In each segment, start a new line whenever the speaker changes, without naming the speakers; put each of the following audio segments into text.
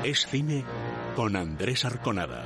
Es cine con Andrés Arconada.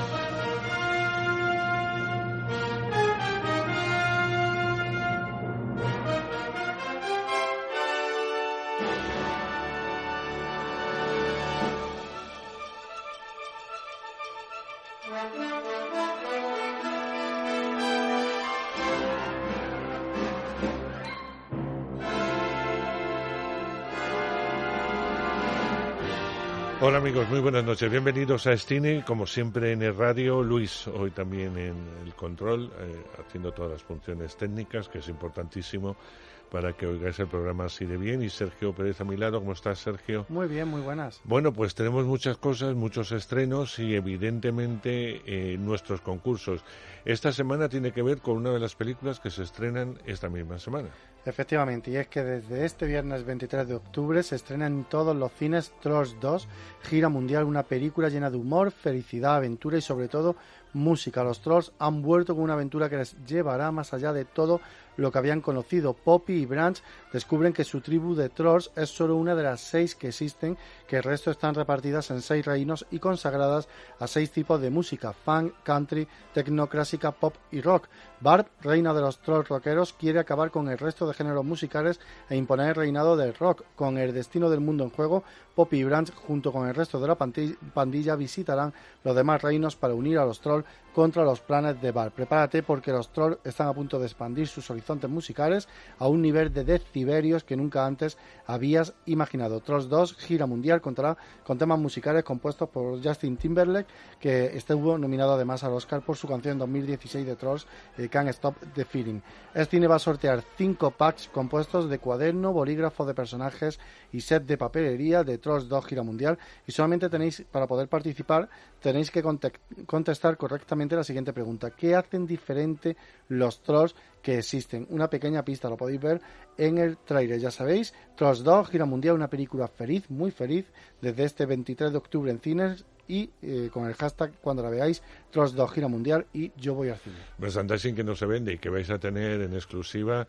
Hola amigos, muy buenas noches. Bienvenidos a Cine, como siempre en el radio. Luis, hoy también en el control, haciendo todas las funciones técnicas, que es importantísimo para que oigáis el programa así de bien. Y Sergio Pérez a mi lado. ¿Cómo estás, Sergio?
Muy bien, muy buenas.
Bueno, pues tenemos muchas cosas, muchos estrenos y evidentemente nuestros concursos. Esta semana tiene que ver con una de las películas que se estrenan esta misma semana.
Efectivamente, y es que desde este viernes 23 de octubre se estrena en todos los cines Trolls 2, gira mundial, una película llena de humor, felicidad, aventura y sobre todo música. Los Trolls han vuelto con una aventura que les llevará más allá de todo lo que habían conocido. Poppy y Branch descubren que su tribu de Trolls es solo una de las 6 que existen, que el resto están repartidas en 6 reinos y consagradas a 6 tipos de música: funk, country, techno, clásica, pop y rock. Barb, reina de los Trolls rockeros, quiere acabar con el resto de géneros musicales e imponer el reinado del rock. Con el destino del mundo en juego, Poppy y Branch, junto con el resto de la pandilla, visitarán los demás reinos para unir a los Trolls contra los planes de Barb. Prepárate, porque los Trolls están a punto de expandir sus horizontes musicales a un nivel de decibelios que nunca antes habías imaginado. Trolls 2, gira mundial, contará con temas musicales compuestos por Justin Timberlake, que estuvo nominado además al Oscar por su canción 2016 de Trolls, Can't Stop the Feeling. El cine va a sortear 5 packs compuestos de cuaderno, bolígrafo de personajes y set de papelería de Trolls 2 gira mundial, y solamente tenéis, para poder participar, tenéis que contestar correctamente la siguiente pregunta: ¿qué hacen diferente los Trolls que existen? Una pequeña pista, lo podéis ver en el tráiler. Ya sabéis, Trolls 2 gira mundial, una película feliz, muy feliz, desde este 23 de octubre en cines, y con el hashtag, cuando la veáis, Trolls 2 gira mundial y yo voy al cine.
Merchandising que no se vende y que vais a tener en exclusiva.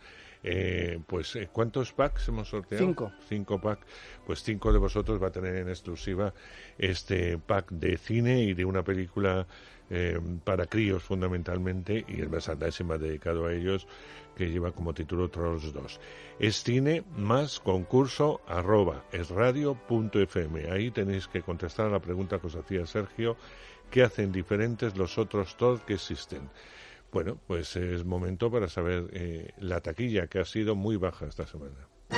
¿Cuántos packs hemos sorteado? 5 packs. Pues 5 de vosotros va a tener en exclusiva este pack de cine y de una película para críos fundamentalmente, y el merchandising más dedicado a ellos, que lleva como título Trolls 2. Es cine más concurso @esradio.fm. Ahí tenéis que contestar a la pregunta que os hacía Sergio: ¿qué hacen diferentes los otros Trolls que existen? Bueno, pues es momento para saber la taquilla, que ha sido muy baja esta semana.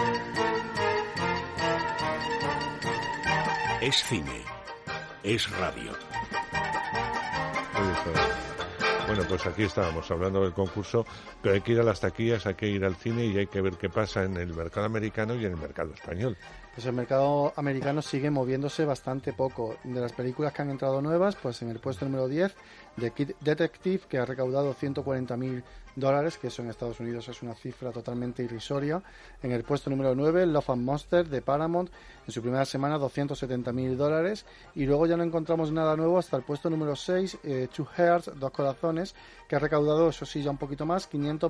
Es cine, es radio.
Bueno, pues aquí estábamos hablando del concurso, pero hay que ir a las taquillas, hay que ir al cine y hay que ver qué pasa en el mercado americano y en el mercado español.
Pues el mercado americano sigue moviéndose bastante poco. De las películas que han entrado nuevas, pues en el puesto número 10, The Kid Detective, que ha recaudado $140,000, que eso en Estados Unidos es una cifra totalmente irrisoria. En el puesto número 9, Love and Monsters, de Paramount, en su primera semana $270,000. Y luego ya no encontramos nada nuevo hasta el puesto número 6, Two Hearts, Dos Corazones, que ha recaudado, eso sí, ya un poquito más,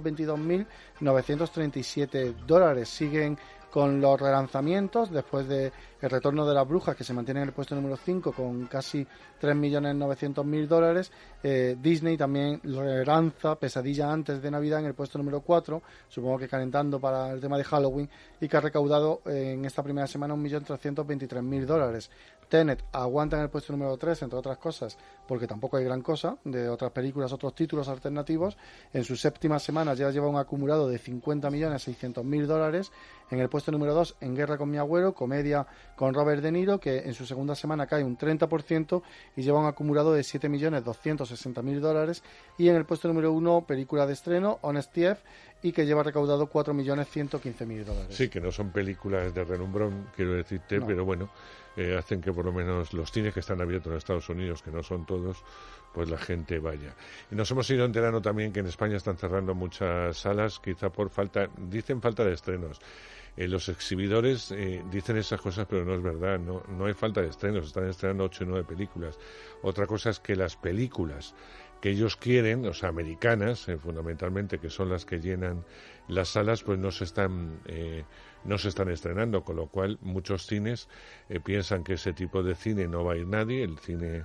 $522,937. Siguen con los relanzamientos después de El Retorno de las Brujas, que se mantiene en el puesto número 5 con casi $3,900,000. Disney también relanza Pesadilla antes de Navidad en el puesto número 4, supongo que calentando para el tema de Halloween, y que ha recaudado en esta primera semana $1,323,000. Tenet aguanta en el puesto número 3, entre otras cosas, porque tampoco hay gran cosa de otras películas, otros títulos alternativos. En su séptima semana ya lleva un acumulado de $50,600,000. En el puesto número 2, En Guerra con mi abuelo, comedia con Robert De Niro, que en su segunda semana cae un 30% y lleva un acumulado de $7,260,000. Y en el puesto número 1, película de estreno, Honest Thief, y que lleva recaudado $4,115,000.
Sí, que no son películas de renombrón, quiero decirte, no. Pero bueno, hacen que por lo menos los cines que están abiertos en Estados Unidos, que no son todos, pues la gente vaya. Y nos hemos ido enterando también que en España están cerrando muchas salas, quizá por falta de estrenos. Los exhibidores dicen esas cosas, pero no es verdad, no hay falta de estrenos, están estrenando 8 o 9 películas. Otra cosa es que las películas que ellos quieren, o sea, americanas, fundamentalmente, que son las que llenan las salas, pues no se están estrenando, con lo cual muchos cines piensan que ese tipo de cine no va a ir nadie, el cine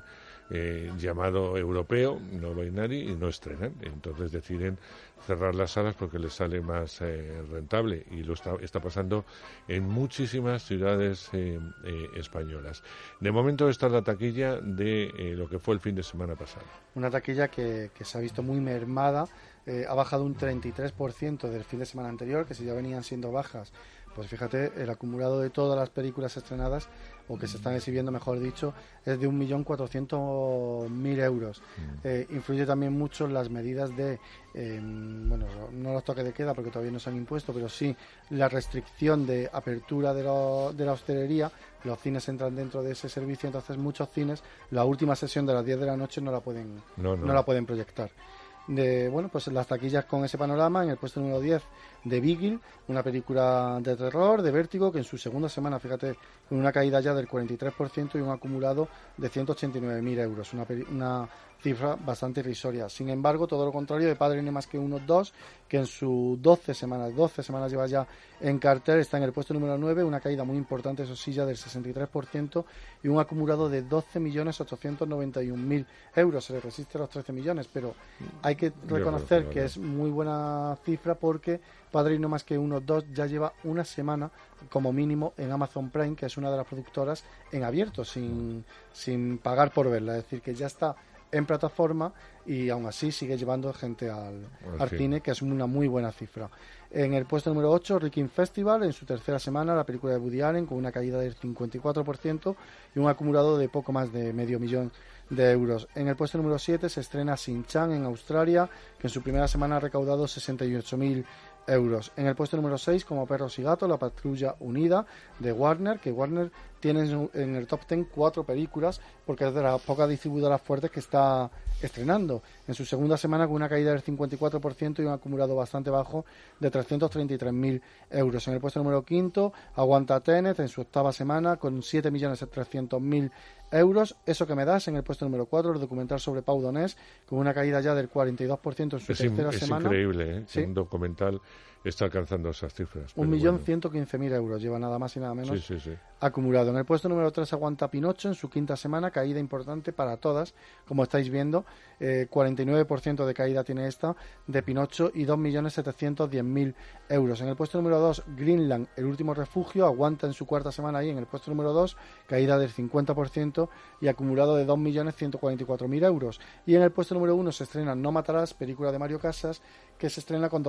llamado europeo, no va a ir nadie y no estrenan. Entonces deciden cerrar las salas porque les sale más rentable, y lo está pasando en muchísimas ciudades españolas. De momento esta es la taquilla de lo que fue el fin de semana pasado.
Una taquilla que se ha visto muy mermada, ha bajado un 33% del fin de semana anterior, que si ya venían siendo bajas, pues fíjate, el acumulado de todas las películas estrenadas, o que se están exhibiendo, mejor dicho, es de 1.400.000 euros. Influye también mucho las medidas de, bueno, no los toques de queda porque todavía no se han impuesto, pero sí la restricción de apertura de la hostelería. Los cines entran dentro de ese servicio, entonces muchos cines, la última sesión de las 10 de la noche no la pueden proyectar. Bueno, pues las taquillas con ese panorama. En el puesto número 10, The Beagle, una película de terror, de Vértigo, que en su segunda semana, fíjate, con una caída ya del 43% y un acumulado de 189.000 euros, una cifra bastante irrisoria. Sin embargo, todo lo contrario de Padre No Más Que Uno 2, que en sus 12 semanas lleva ya en cartel, está en el puesto número 9, una caída muy importante, eso sí, ya del 63%, y un acumulado de 12.891.000 euros. Se le resiste a los 13 millones, pero hay que reconocer que es muy buena cifra, porque Padre No Más Que Uno 2 ya lleva una semana como mínimo en Amazon Prime, que es una de las productoras en abierto, sin pagar por verla, es decir, que ya está en plataforma y aún así sigue llevando gente al cine, que es una muy buena cifra. En el puesto número 8, Requiem Festival, en su tercera semana, la película de Woody Allen, con una caída del 54% y un acumulado de poco más de 500.000 euros. En el puesto número 7 se estrena Shin-Chan en Australia, que en su primera semana ha recaudado 68.000 euros. En el puesto número 6, Como Perros y Gatos, La Patrulla Unida, de Warner, que Warner tiene en el top 10 4 películas, porque es de las pocas distribuidoras fuertes que está estrenando. En su segunda semana, con una caída del 54% y un acumulado bastante bajo de 333.000 euros. En el puesto número 5, Aguanta Tenet, en su octava semana, con 7.300.000 euros. Eso que me das. En el puesto número 4, el documental sobre Pau Donés, con una caída ya del 42% en su tercera semana.
Es increíble, ¿eh?
Sí.
Un documental está alcanzando esas cifras.
1.115.000 euros lleva, nada más y nada menos,
sí.
acumulado. En el puesto número 3, Aguanta Pinocho, en su quinta semana, caída importante para todas, como estáis viendo, 49% de caída tiene esta de Pinocho y 2.710.000 euros. En el puesto número 2, Greenland, El Último Refugio, aguanta en su cuarta semana ahí en el puesto número 2, caída del 50% y acumulado de 2.144.000 euros. Y en el puesto número 1 se estrena No Matarás, película de Mario Casas, que se estrena con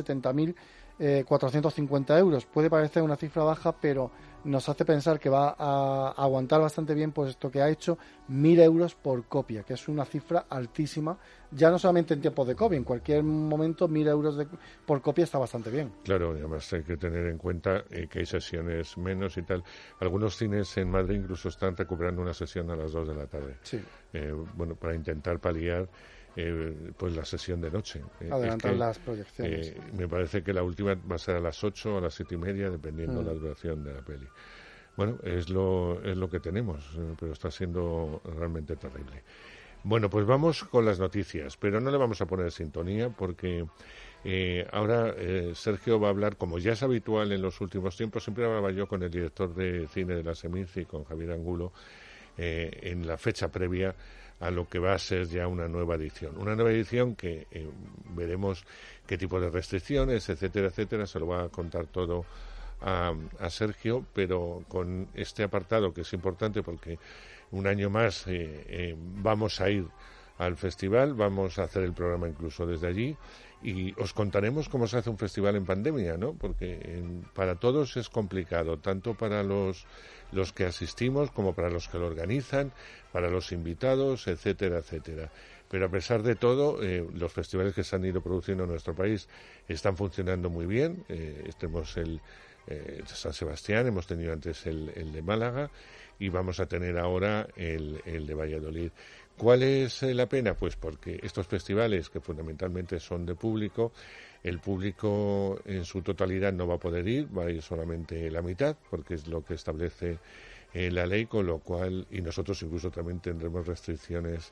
270.450 euros. Puede parecer una cifra baja, pero nos hace pensar que va a aguantar bastante bien, puesto que ha hecho 1.000 euros por copia, que es una cifra altísima, ya no solamente en tiempos de COVID, en cualquier momento 1.000 euros por copia está bastante bien.
Claro, y además hay que tener en cuenta que hay sesiones menos y tal. Algunos cines en Madrid incluso están recuperando una sesión a las 2 de la tarde.
Sí.
Bueno, para intentar paliar pues la sesión de noche.
Adelantar las proyecciones.
Me parece que la última va a ser a las 8 o a las 7:30, dependiendo la duración de la peli. Bueno, es lo que tenemos, pero está siendo realmente terrible. Bueno, pues vamos con las noticias, pero no le vamos a poner sintonía porque ahora Sergio va a hablar, como ya es habitual en los últimos tiempos, siempre hablaba yo con el director de cine de la Seminci, con Javier Angulo, en la fecha previa a lo que va a ser ya una nueva edición. Una nueva edición que veremos qué tipo de restricciones, etcétera, etcétera. Se lo va a contar todo a Sergio, pero con este apartado que es importante porque un año más vamos a ir al festival, vamos a hacer el programa incluso desde allí y os contaremos cómo se hace un festival en pandemia, ¿no? Porque para todos es complicado, tanto para los que asistimos como para los que lo organizan, para los invitados, etcétera, etcétera. Pero a pesar de todo, los festivales que se han ido produciendo en nuestro país están funcionando muy bien. Tenemos el San Sebastián, hemos tenido antes el de Málaga y vamos a tener ahora el de Valladolid. ¿Cuál es la pena? Pues porque estos festivales, que fundamentalmente son de público, el público en su totalidad no va a poder ir, va a ir solamente la mitad, porque es lo que establece la ley, con lo cual, y nosotros incluso también tendremos restricciones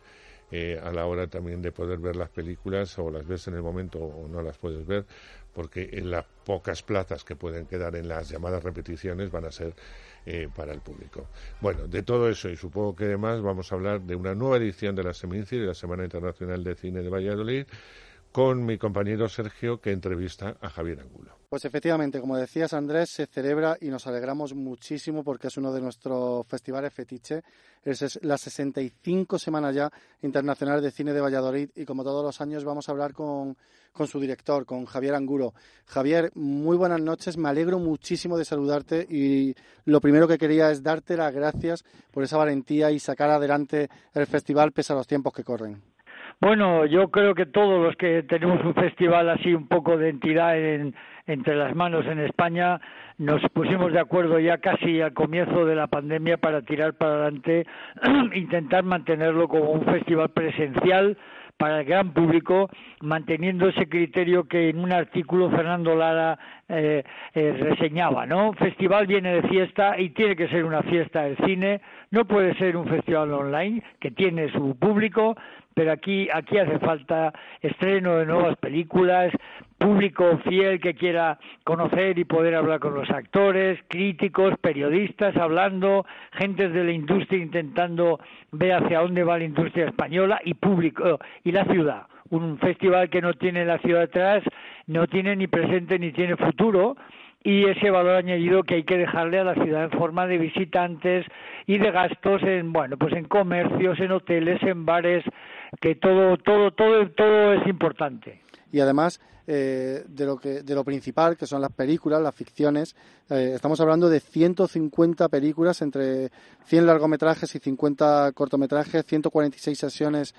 a la hora también de poder ver las películas, o las ves en el momento o no las puedes ver, porque en las pocas plazas que pueden quedar en las llamadas repeticiones van a ser para el público. Bueno, de todo eso y supongo que además vamos a hablar de una nueva edición de la Seminci, de la Semana Internacional de Cine de Valladolid, con mi compañero Sergio, que entrevista a Javier Angulo.
Pues efectivamente, como decías, Andrés, se celebra y nos alegramos muchísimo porque es uno de nuestros festivales fetiche. Es la 65 semana ya internacional de cine de Valladolid y como todos los años vamos a hablar con su director, con Javier Angulo. Javier, muy buenas noches, me alegro muchísimo de saludarte y lo primero que quería es darte las gracias por esa valentía y sacar adelante el festival pese a los tiempos que corren.
Bueno, yo creo que todos los que tenemos un festival así un poco de entidad entre las manos en España nos pusimos de acuerdo ya casi al comienzo de la pandemia para tirar para adelante, intentar mantenerlo como un festival presencial para el gran público, manteniendo ese criterio que en un artículo Fernando Lara reseñaba, ¿no? Festival viene de fiesta y tiene que ser una fiesta del cine, no puede ser un festival online que tiene su público, pero aquí hace falta estreno de nuevas películas, público fiel que quiera conocer y poder hablar con los actores, críticos, periodistas hablando, gentes de la industria intentando ver hacia dónde va la industria española y público y la ciudad. Un festival que no tiene la ciudad detrás, no tiene ni presente ni tiene futuro, y ese valor añadido que hay que dejarle a la ciudad en forma de visitantes y de gastos en comercios, en hoteles, en bares, que todo es importante.
Y además de lo principal, que son las películas, las ficciones, estamos hablando de 150 películas, entre 100 largometrajes y 50 cortometrajes, 146 sesiones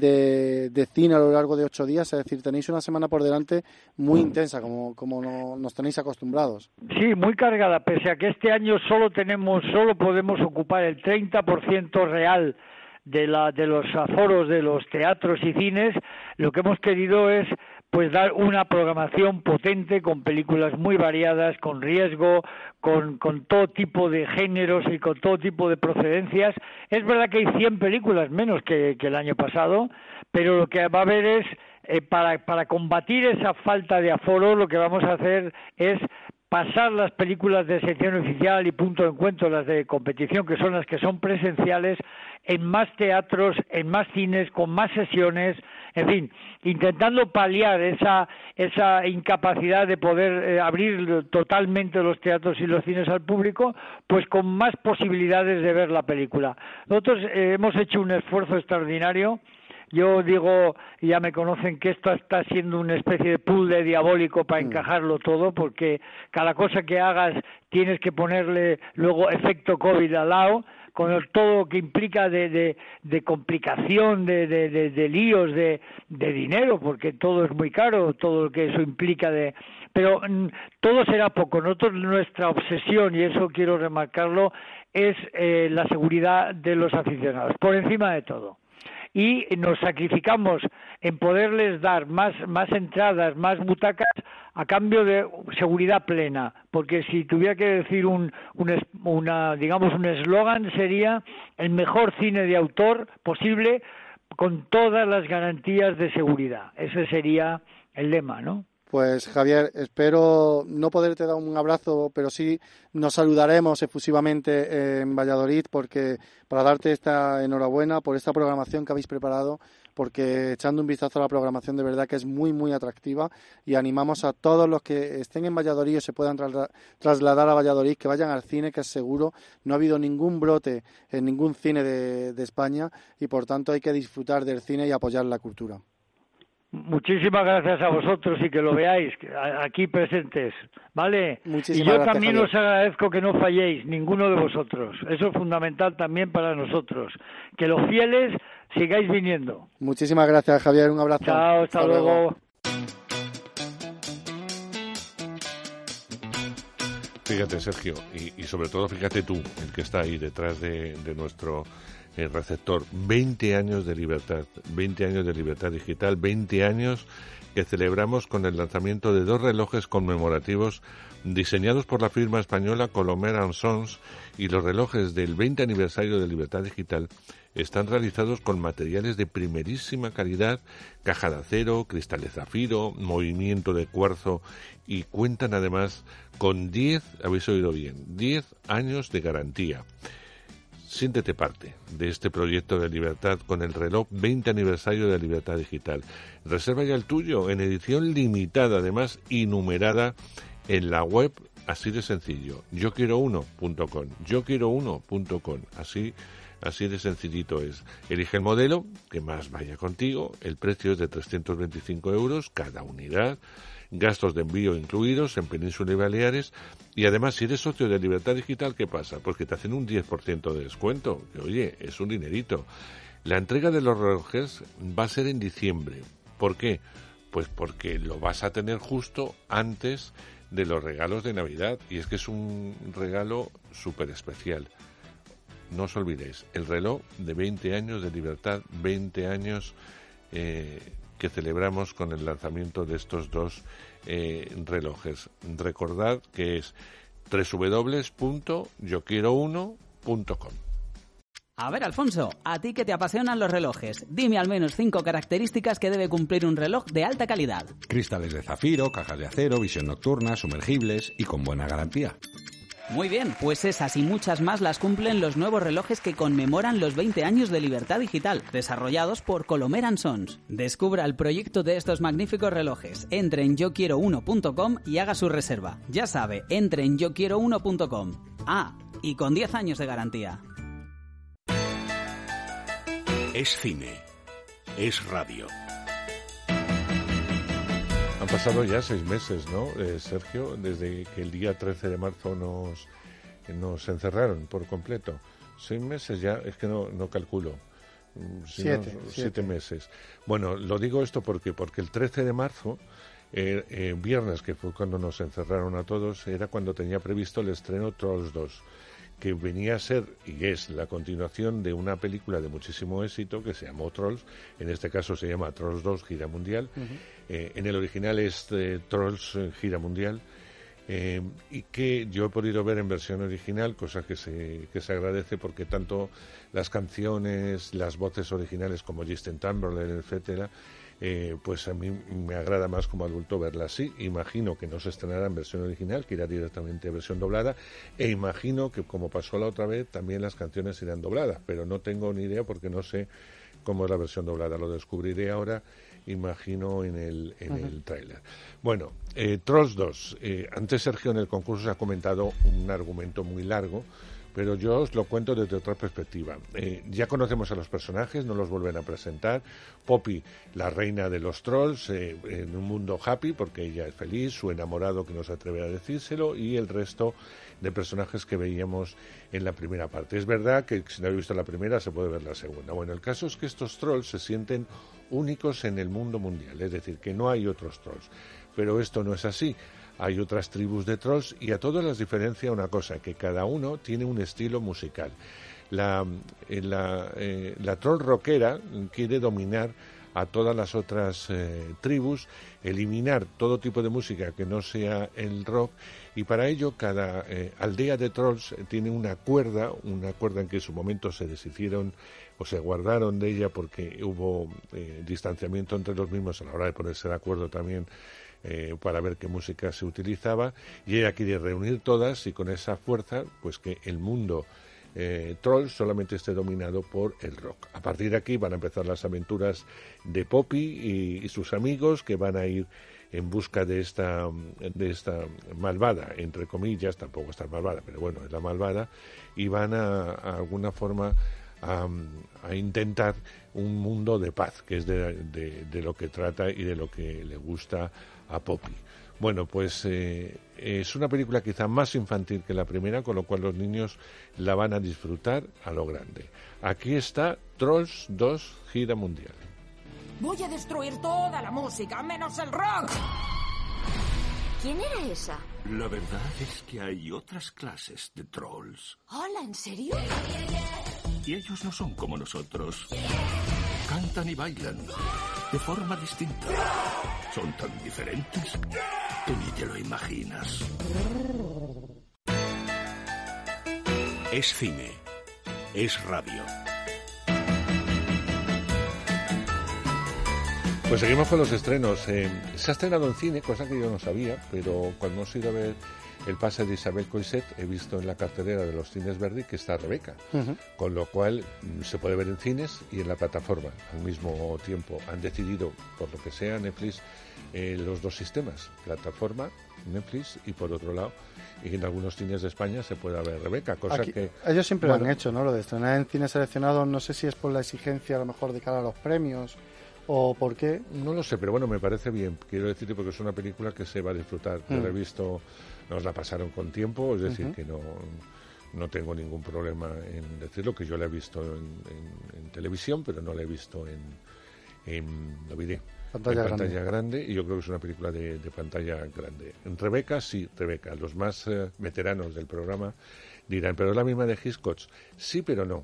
de cine a lo largo de 8 días, es decir, tenéis una semana por delante muy intensa, como nos tenéis acostumbrados.
Sí, muy cargada, pese a que este año solo podemos ocupar el 30% real de los aforos de los teatros y cines. Lo que hemos querido es dar una programación potente con películas muy variadas, con riesgo, con todo tipo de géneros y con todo tipo de procedencias. Es verdad que hay 100 películas menos que el año pasado, pero lo que va a haber es, para combatir esa falta de aforo, lo que vamos a hacer es pasar las películas de sección oficial y punto de encuentro, las de competición, que son las que son presenciales, en más teatros, en más cines, con más sesiones, en fin, intentando paliar esa incapacidad de poder abrir totalmente los teatros y los cines al público, pues con más posibilidades de ver la película. Nosotros hemos hecho un esfuerzo extraordinario. Yo digo, ya me conocen, que esto está siendo una especie de puzzle diabólico para encajarlo todo, porque cada cosa que hagas tienes que ponerle luego efecto COVID al lado, con todo lo que implica de complicación, de líos, de dinero, porque todo es muy caro, todo lo que eso implica pero todo será poco. Nosotros, nuestra obsesión, y eso quiero remarcarlo, es la seguridad de los aficionados, por encima de todo. Y nos sacrificamos en poderles dar más entradas, más butacas, a cambio de seguridad plena, porque si tuviera que decir un eslogan, sería el mejor cine de autor posible con todas las garantías de seguridad. Ese sería el lema, ¿no?
Pues Javier, espero no poderte dar un abrazo, pero sí nos saludaremos efusivamente en Valladolid, porque para darte esta enhorabuena por esta programación que habéis preparado, porque echando un vistazo a la programación de verdad que es muy muy atractiva, y animamos a todos los que estén en Valladolid o se puedan trasladar a Valladolid que vayan al cine, que es seguro. No ha habido ningún brote en ningún cine de España y por tanto hay que disfrutar del cine y apoyar la cultura.
Muchísimas gracias a vosotros y que lo veáis aquí presentes, ¿vale?
Muchísimas
y yo
gracias,
también
Javier.
os agradezco que no falléis, ninguno de vosotros. Eso es fundamental también para nosotros. Que los fieles sigáis viniendo.
Muchísimas gracias, Javier. Un abrazo.
Chao, hasta luego.
Fíjate, Sergio, y sobre todo fíjate tú, el que está ahí detrás de nuestro el receptor. 20 años de libertad, 20 años de libertad digital, 20 años que celebramos con el lanzamiento de 2 relojes conmemorativos diseñados por la firma española Colomer & Sons, y los relojes del 20 aniversario de libertad digital están realizados con materiales de primerísima calidad, caja de acero, cristal de zafiro, movimiento de cuarzo, y cuentan además con 10, habéis oído bien, 10 años de garantía. Siéntete parte de este proyecto de libertad con el reloj 20 aniversario de libertad digital. Reserva ya el tuyo en edición limitada, además, y numerada en la web, así de sencillo, yoquierouno.com, yoquierouno.com, así de sencillito es. Elige el modelo que más vaya contigo, el precio es de 325 euros cada unidad, gastos de envío incluidos en Península y Baleares, y además si eres socio de Libertad Digital, ¿qué pasa? Pues que te hacen un 10% de descuento, que oye, es un dinerito. La entrega de los relojes va a ser en diciembre. ¿Por qué? Pues porque lo vas a tener justo antes de los regalos de Navidad, y es que es un regalo súper especial. No os olvidéis, el reloj de 20 años de libertad, 20 años que celebramos con el lanzamiento de estos 2 relojes. Recordad que es www.yoquierouno.com.
A ver, Alfonso, a ti que te apasionan los relojes, dime al menos 5 características que debe cumplir un reloj de alta calidad.
Cristales de zafiro, cajas de acero, visión nocturna, sumergibles y con buena garantía.
Muy bien, pues esas y muchas más las cumplen los nuevos relojes que conmemoran los 20 años de libertad digital, desarrollados por Colomer & Sons. Descubra el proyecto de estos magníficos relojes. Entre en yoquierouno.com y haga su reserva. Ya sabe, entre en yoquierouno.com. Ah, y con 10 años de garantía.
Es cine, es radio.
Han pasado ya 6 meses, ¿no, Sergio? Desde que el día 13 de marzo nos encerraron por completo. 6 meses ya, es que no calculo. 7 meses. Bueno, lo digo esto porque el 13 de marzo, viernes, que fue cuando nos encerraron a todos, era cuando tenía previsto el estreno Trolls 2, que venía a ser y es la continuación de una película de muchísimo éxito que se llamó Trolls. En este caso se llama Trolls 2 Gira Mundial. En el original es Trolls Gira Mundial, y que yo he podido ver en versión original, cosa que se agradece, porque tanto las canciones, las voces originales como Justin Timberlake, etcétera, pues a mí me agrada más como adulto verla así. Imagino que no se estrenará en versión original, que irá directamente a versión doblada, e imagino que, como pasó la otra vez, también las canciones irán dobladas, pero no tengo ni idea porque no sé cómo es la versión doblada. Lo descubriré ahora, imagino, en el tráiler. Bueno, Trolls 2. Antes Sergio en el concurso ha comentado un argumento muy largo, pero yo os lo cuento desde otra perspectiva. Ya conocemos a los personajes, no los vuelven a presentar. Poppy, la reina de los trolls, en un mundo happy, porque ella es feliz, su enamorado que no se atreve a decírselo, y el resto de personajes que veíamos en la primera parte. Es verdad que si no habéis visto la primera, se puede ver la segunda. Bueno, el caso es que estos trolls se sienten únicos en el mundo mundial, es decir, que no hay otros trolls. Pero esto no es así. Hay otras tribus de trolls y a todos les diferencia una cosa, que cada uno tiene un estilo musical. La troll rockera quiere dominar a todas las otras tribus, eliminar todo tipo de música que no sea el rock, y para ello cada aldea de trolls tiene una cuerda en que en su momento se deshicieron o se guardaron de ella porque hubo distanciamiento entre los mismos a la hora de ponerse de acuerdo también para ver qué música se utilizaba, y ella quiere reunir todas y con esa fuerza pues que el mundo troll solamente esté dominado por el rock. A partir de aquí van a empezar las aventuras de Poppy y sus amigos, que van a ir en busca de esta malvada, entre comillas, tampoco está malvada, pero bueno, es la malvada, y van a alguna forma a intentar un mundo de paz, que es de lo que trata y de lo que le gusta a Poppy. Bueno, pues es una película quizá más infantil que la primera, con lo cual los niños la van a disfrutar a lo grande. Aquí está Trolls 2 Gira Mundial.
Voy a destruir toda la música, menos el rock.
¿Quién era esa?
La verdad es que hay otras clases de trolls.
Hola, ¿en serio?
Y ellos no son como nosotros. Cantan y bailan de forma distinta. Son tan diferentes que ni te lo imaginas.
Es cine. Es radio.
Pues seguimos con los estrenos. Se ha estrenado en cine, cosa que yo no sabía, pero cuando hemos ido a ver el pase de Isabel Coixet, he visto en la cartelera de los cines Verdi que está Rebeca, con lo cual se puede ver en cines y en la plataforma al mismo tiempo. Han decidido, por lo que sea, Netflix, los dos sistemas, plataforma, Netflix, y por otro lado, y en algunos cines de España se puede ver Rebeca, cosa
aquí,
que...
Ellos siempre lo han hecho, ¿no? Lo de estrenar en cines seleccionados, no sé si es por la exigencia a lo mejor de cara a los premios o por qué.
No lo sé, pero bueno, me parece bien, quiero decirte, porque es una película que se va a disfrutar. Yo la he visto, nos la pasaron con tiempo, es decir, que no tengo ningún problema en decirlo, que yo la he visto en televisión, pero no la he visto en pantalla grande, y yo creo que es una película de pantalla grande. En Rebeca, sí, Rebeca. Los más veteranos del programa dirán, pero es la misma de Hitchcock. Sí, pero no.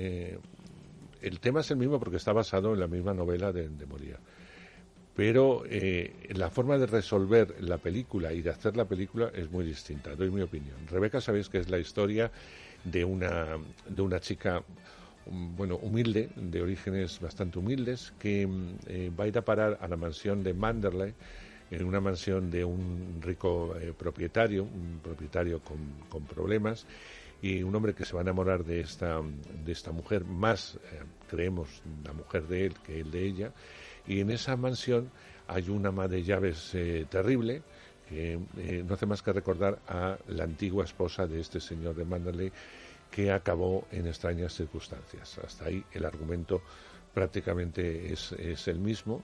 El tema es el mismo porque está basado en la misma novela de Molière. Pero la forma de resolver la película y de hacer la película es muy distinta, doy mi opinión. Rebeca, sabéis que es la historia de una chica, bueno, humilde, de orígenes bastante humildes, que va a ir a parar a la mansión de Manderley, en una mansión de un rico propietario, un propietario con problemas, y un hombre que se va a enamorar de esta mujer, más creemos la mujer de él que él de ella, y en esa mansión hay una ama de llaves terrible, que no hace más que recordar a la antigua esposa de este señor de Manderley, que acabó en extrañas circunstancias. Hasta ahí el argumento prácticamente es el mismo,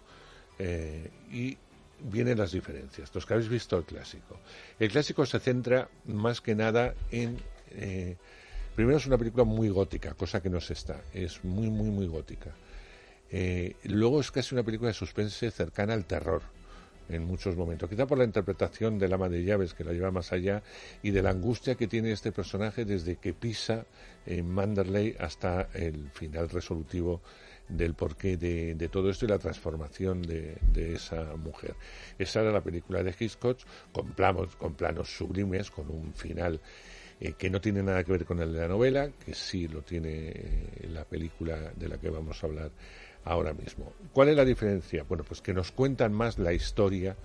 y vienen las diferencias. Los que habéis visto el clásico se centra más que nada en... primero es una película muy gótica, cosa que no se está, es muy, muy, muy gótica. Luego es casi una película de suspense cercana al terror en muchos momentos, quizá por la interpretación del ama de llaves, que la lleva más allá, y de la angustia que tiene este personaje desde que pisa en Manderley hasta el final resolutivo del porqué de todo esto y la transformación de esa mujer. Esa era la película de Hitchcock, con planos sublimes, con un final que no tiene nada que ver con el de la novela, que sí lo tiene la película de la que vamos a hablar ahora mismo. ¿Cuál es la diferencia? Bueno, pues que nos cuentan más la historia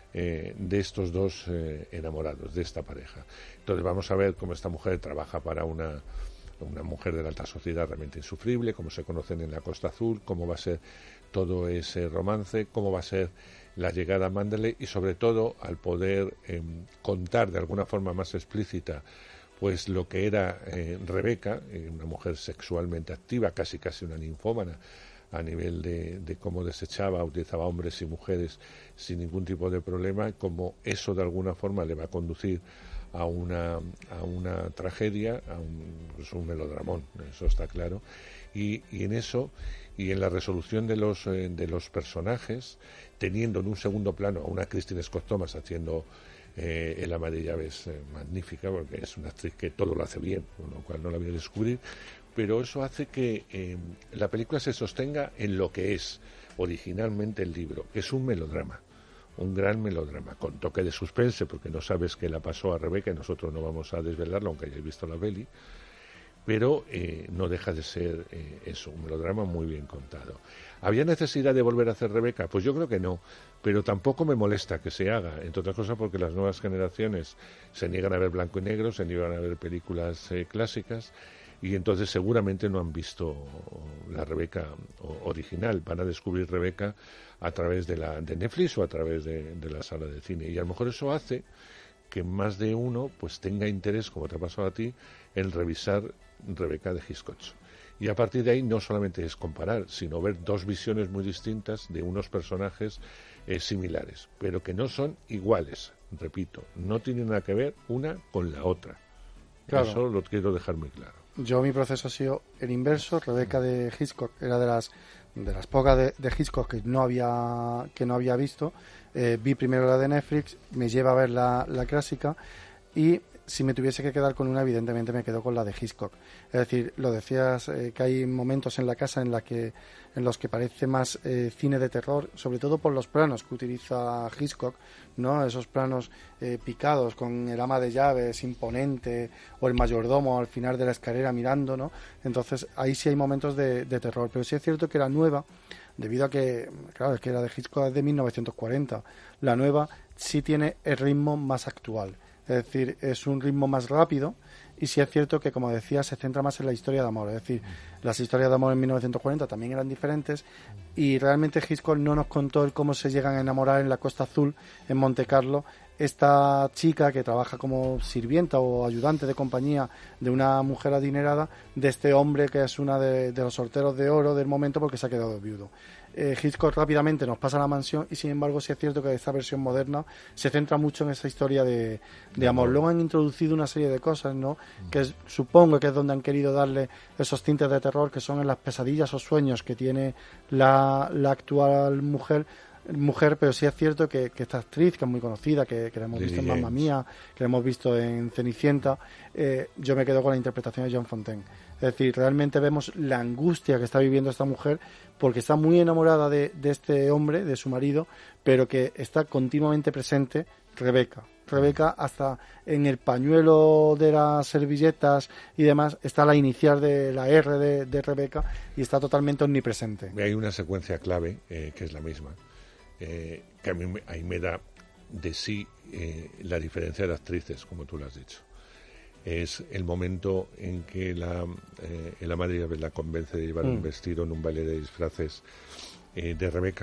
de estos dos enamorados, de esta pareja. Entonces vamos a ver cómo esta mujer trabaja para una mujer de la alta sociedad realmente insufrible, cómo se conocen en la Costa Azul, cómo va a ser todo ese romance, cómo va a ser la llegada a Manderley, y sobre todo al poder contar de alguna forma más explícita pues lo que era Rebeca, una mujer sexualmente activa, casi una ninfómana, a nivel de cómo desechaba, utilizaba hombres y mujeres sin ningún tipo de problema, como eso de alguna forma le va a conducir a una tragedia, a un melodramón, eso está claro, y en eso, y en la resolución de los personajes, teniendo en un segundo plano a una Kristin Scott Thomas haciendo el ama de llaves magnífica, porque es una actriz que todo lo hace bien, con lo cual no la voy a descubrir, pero eso hace que la película se sostenga en lo que es originalmente el libro, que es un melodrama, un gran melodrama, con toque de suspense, porque no sabes qué le pasó a Rebeca, y nosotros no vamos a desvelarlo, aunque hayáis visto la peli, pero no deja de ser eso, un melodrama muy bien contado. ¿Había necesidad de volver a hacer Rebeca? Pues yo creo que no, pero tampoco me molesta que se haga, entre otras cosas porque las nuevas generaciones se niegan a ver blanco y negro, se niegan a ver películas clásicas, y entonces seguramente no han visto la Rebeca original, van a descubrir Rebeca a través de Netflix o a través de la sala de cine, y a lo mejor eso hace que más de uno pues tenga interés, como te ha pasado a ti, en revisar Rebeca de Hitchcock. Y a partir de ahí no solamente es comparar, sino ver dos visiones muy distintas de unos personajes similares, pero que no son iguales, repito, no tienen nada que ver una con la otra. Claro. Eso lo quiero dejar muy claro.
Yo, mi proceso ha sido el inverso. Rebeca de Hitchcock era de las pocas de Hitchcock que no había visto. Vi primero la de Netflix, me lleva a ver la clásica, y si me tuviese que quedar con una, evidentemente me quedo con la de Hitchcock. Es decir, lo decías, que hay momentos en la casa en los que parece más cine de terror, sobre todo por los planos que utiliza Hitchcock, ¿no? Esos planos picados con el ama de llaves imponente o el mayordomo al final de la escalera mirando, ¿no? Entonces ahí sí hay momentos de terror, pero sí es cierto que la nueva, debido a que, claro, es que la de Hitchcock es de 1940, la nueva sí tiene el ritmo más actual. Es decir, es un ritmo más rápido y sí es cierto que, como decía, se centra más en la historia de amor. Es decir, las historias de amor en 1940 también eran diferentes y realmente Hitchcock no nos contó el cómo se llegan a enamorar en la Costa Azul, en Monte Carlo, esta chica que trabaja como sirvienta o ayudante de compañía de una mujer adinerada, de este hombre que es una de los solteros de oro del momento porque se ha quedado viudo. Hitchcock rápidamente nos pasa a la mansión y sin embargo sí es cierto que esta versión moderna se centra mucho en esa historia de amor. Luego han introducido una serie de cosas, ¿no? Que supongo que es donde han querido darle esos tintes de terror, que son en las pesadillas o sueños que tiene la actual mujer, pero sí es cierto que esta actriz, que es muy conocida, que la hemos visto en Mamma Mía, que la hemos visto en Cenicienta, yo me quedo con la interpretación de Joan Fontaine. Es decir, realmente vemos la angustia que está viviendo esta mujer porque está muy enamorada de este hombre, de su marido, pero que está continuamente presente Rebeca, hasta en el pañuelo de las servilletas y demás, está la inicial de la R de Rebeca y está totalmente omnipresente.
Hay una secuencia clave, que es la misma, que a mí ahí me da de sí la diferencia de actrices, como tú lo has dicho. Es el momento en que la madre la convence de llevar un vestido en un baile de disfraces de Rebeca,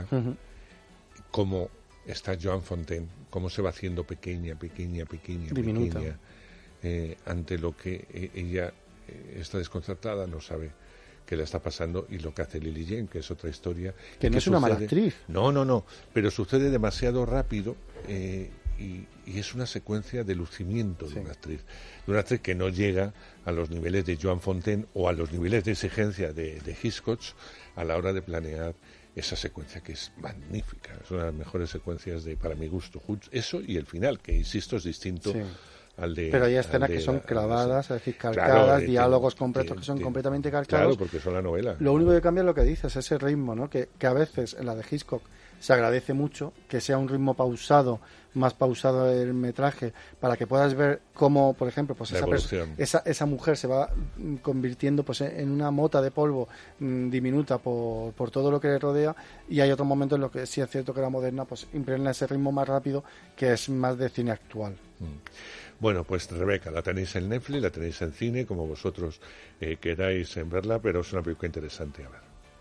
cómo está Joan Fontaine, cómo se va haciendo pequeña,
diminuta,
ante lo que ella está desconcertada, no sabe qué le está pasando, y lo que hace Lily Jane, que es otra historia.
Que no es una mala actriz.
No, pero sucede demasiado rápido y es una secuencia de lucimiento de una actriz que no llega a los niveles de Joan Fontaine o a los niveles de exigencia de Hitchcock a la hora de planear esa secuencia, que es magnífica. Es una de las mejores secuencias para mi gusto. Eso y el final, que insisto es distinto al de...
Pero hay escenas que son clavadas, es decir, calcadas, claro, diálogos completos que son completamente calcados.
Claro, porque son la novela.
Lo único que cambia es lo que dices, ese ritmo, ¿no? Que a veces en la de Hitchcock se agradece mucho que sea un ritmo pausado, más pausado el metraje, para que puedas ver cómo, por ejemplo, pues esa mujer se va convirtiendo pues en una mota de polvo diminuta por todo lo que le rodea, y hay otros momentos en los que sí es cierto que la moderna pues impregna ese ritmo más rápido, que es más de cine actual.
Bueno, pues Rebeca, la tenéis en Netflix, la tenéis en cine, como vosotros queráis verla, pero es una película interesante a ver.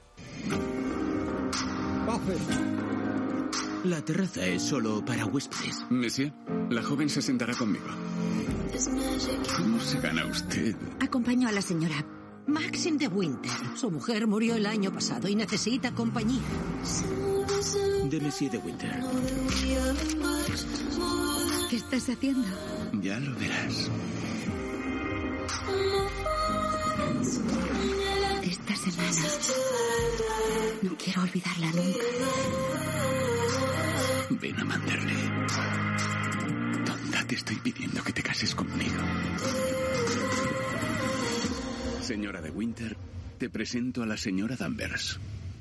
La terraza es solo para huéspedes.
Monsieur, la joven se sentará conmigo. ¿Cómo se gana usted?
Acompaño a la señora Maxim de Winter. Su mujer murió el año pasado y necesita compañía.
De Monsieur de Winter.
¿Qué estás haciendo?
Ya lo verás.
Esta semana no quiero olvidarla nunca.
Ven a Manderley. Tonta, te estoy pidiendo que te cases conmigo. Señora de Winter, te presento a la señora Danvers.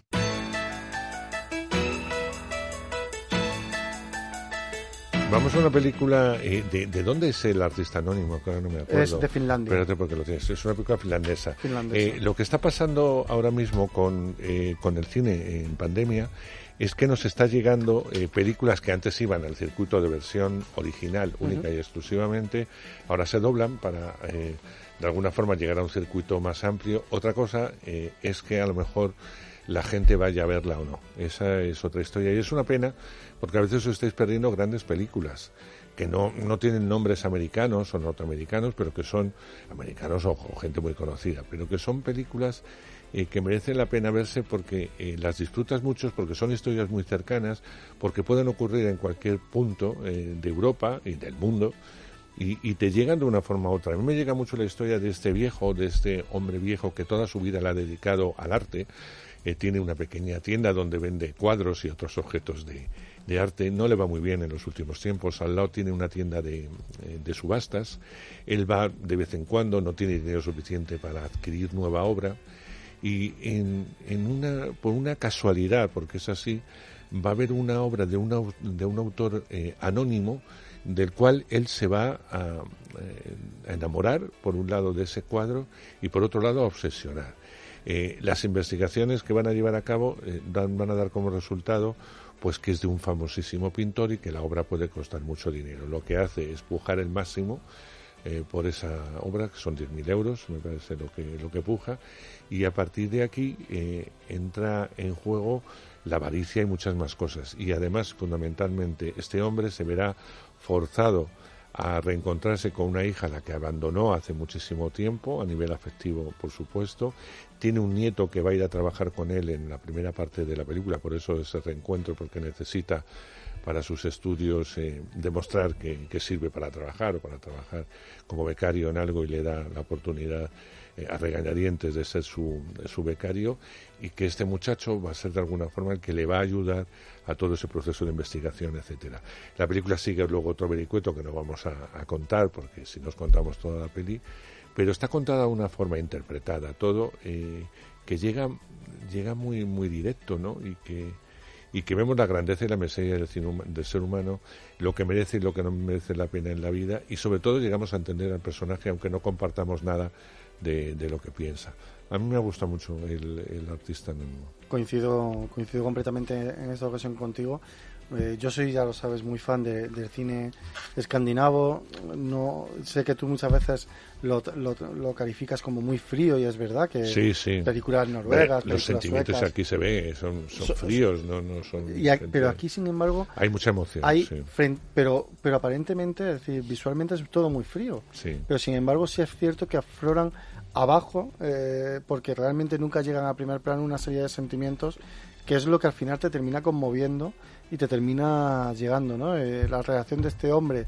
Vamos a una película, ¿de dónde es el artista anónimo? Que ahora no me acuerdo.
Es de Finlandia.
Espérate porque lo tienes. Es una película finlandesa. Lo que está pasando ahora mismo con el cine en pandemia es que nos está llegando películas que antes iban al circuito de versión original, única y exclusivamente, ahora se doblan para de alguna forma llegar a un circuito más amplio. Otra cosa es que a lo mejor la gente vaya a verla o no. Esa es otra historia y es una pena porque a veces os estáis perdiendo grandes películas que no tienen nombres americanos o norteamericanos, pero que son americanos o gente muy conocida, pero que son películas que merecen la pena verse porque las disfrutas mucho, porque son historias muy cercanas, porque pueden ocurrir en cualquier punto de Europa y del mundo y te llegan de una forma u otra. A mí me llega mucho la historia de este hombre viejo que toda su vida la ha dedicado al arte. Tiene una pequeña tienda donde vende cuadros y otros objetos de de arte, no le va muy bien en los últimos tiempos. Al lado tiene una tienda de subastas, él va de vez en cuando, no tiene dinero suficiente para adquirir nueva obra, y por una casualidad, porque es así, va a haber una obra de un autor anónimo, del cual él se va a enamorar, por un lado, de ese cuadro, y por otro lado a obsesionar. Las investigaciones que van a llevar a cabo van a dar como resultado pues que es de un famosísimo pintor y que la obra puede costar mucho dinero. Lo que hace es pujar el máximo por esa obra, que son 10.000 euros, me parece lo que puja, y a partir de aquí entra en juego la avaricia y muchas más cosas. Y además, fundamentalmente, este hombre se verá forzado a reencontrarse con una hija a la que abandonó hace muchísimo tiempo, a nivel afectivo, por supuesto. Tiene un nieto que va a ir a trabajar con él en la primera parte de la película, por eso ese reencuentro, porque necesita para sus estudios demostrar que sirve para trabajar, o para trabajar como becario en algo, y le da la oportunidad a regañadientes de ser su becario, y que este muchacho va a ser de alguna forma el que le va a ayudar a todo ese proceso de investigación, etcétera. La película sigue luego otro vericueto que no vamos a contar, porque si nos contamos toda la peli, pero está contada de una forma interpretada, todo que llega muy muy directo, ¿no? Y que vemos la grandeza y la miseria del ser humano, lo que merece y lo que no merece la pena en la vida, y sobre todo llegamos a entender al personaje, aunque no compartamos nada de lo que piensa. A mí me gusta mucho el artista anónimo.
Coincido completamente en esta ocasión contigo. Yo soy, ya lo sabes, muy fan del cine escandinavo. No sé que tú muchas veces lo calificas como muy frío, y es verdad que
sí.
Películas noruegas,
los sentimientos
suecas,
aquí se ven, son fríos, no son.
Pero aquí, sin embargo,
hay mucha emoción.
Pero aparentemente, es decir, visualmente es todo muy frío.
Sí.
Pero sin embargo, sí es cierto que afloran abajo, porque realmente nunca llegan a primer plano una serie de sentimientos, que es lo que al final te termina conmoviendo y te termina llegando, ¿no? La relación de este hombre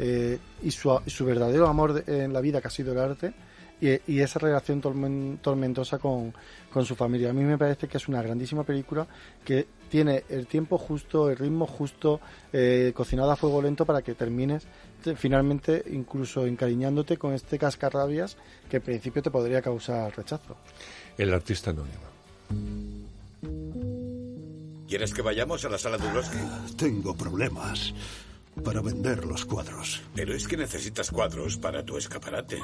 y su verdadero amor en la vida, que ha sido el arte, y esa relación tormentosa con su familia. A mí me parece que es una grandísima película, que tiene el tiempo justo, el ritmo justo, cocinado a fuego lento, para que termines finalmente incluso encariñándote con este cascarrabias que en principio te podría causar rechazo.
El artista anónimo.
¿Quieres que vayamos a la sala Dubrovsky?
Tengo problemas para vender los cuadros.
Pero es que necesitas cuadros para tu escaparate.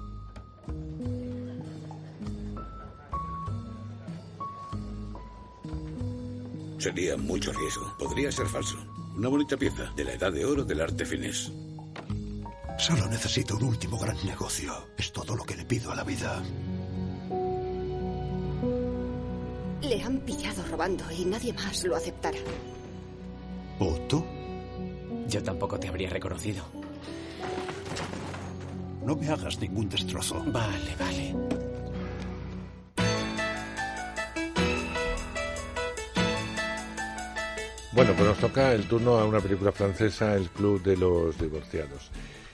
Sería mucho riesgo. Podría ser falso. Una bonita pieza de la edad de oro del arte finés.
Solo necesito un último gran negocio. Es todo lo que le pido a la vida.
Le han pillado robando y nadie más lo aceptará.
¿Otto?
Yo tampoco te habría reconocido.
No me hagas ningún destrozo.
Vale.
Bueno, pues nos toca el turno a una película francesa, El Club de los Divorciados.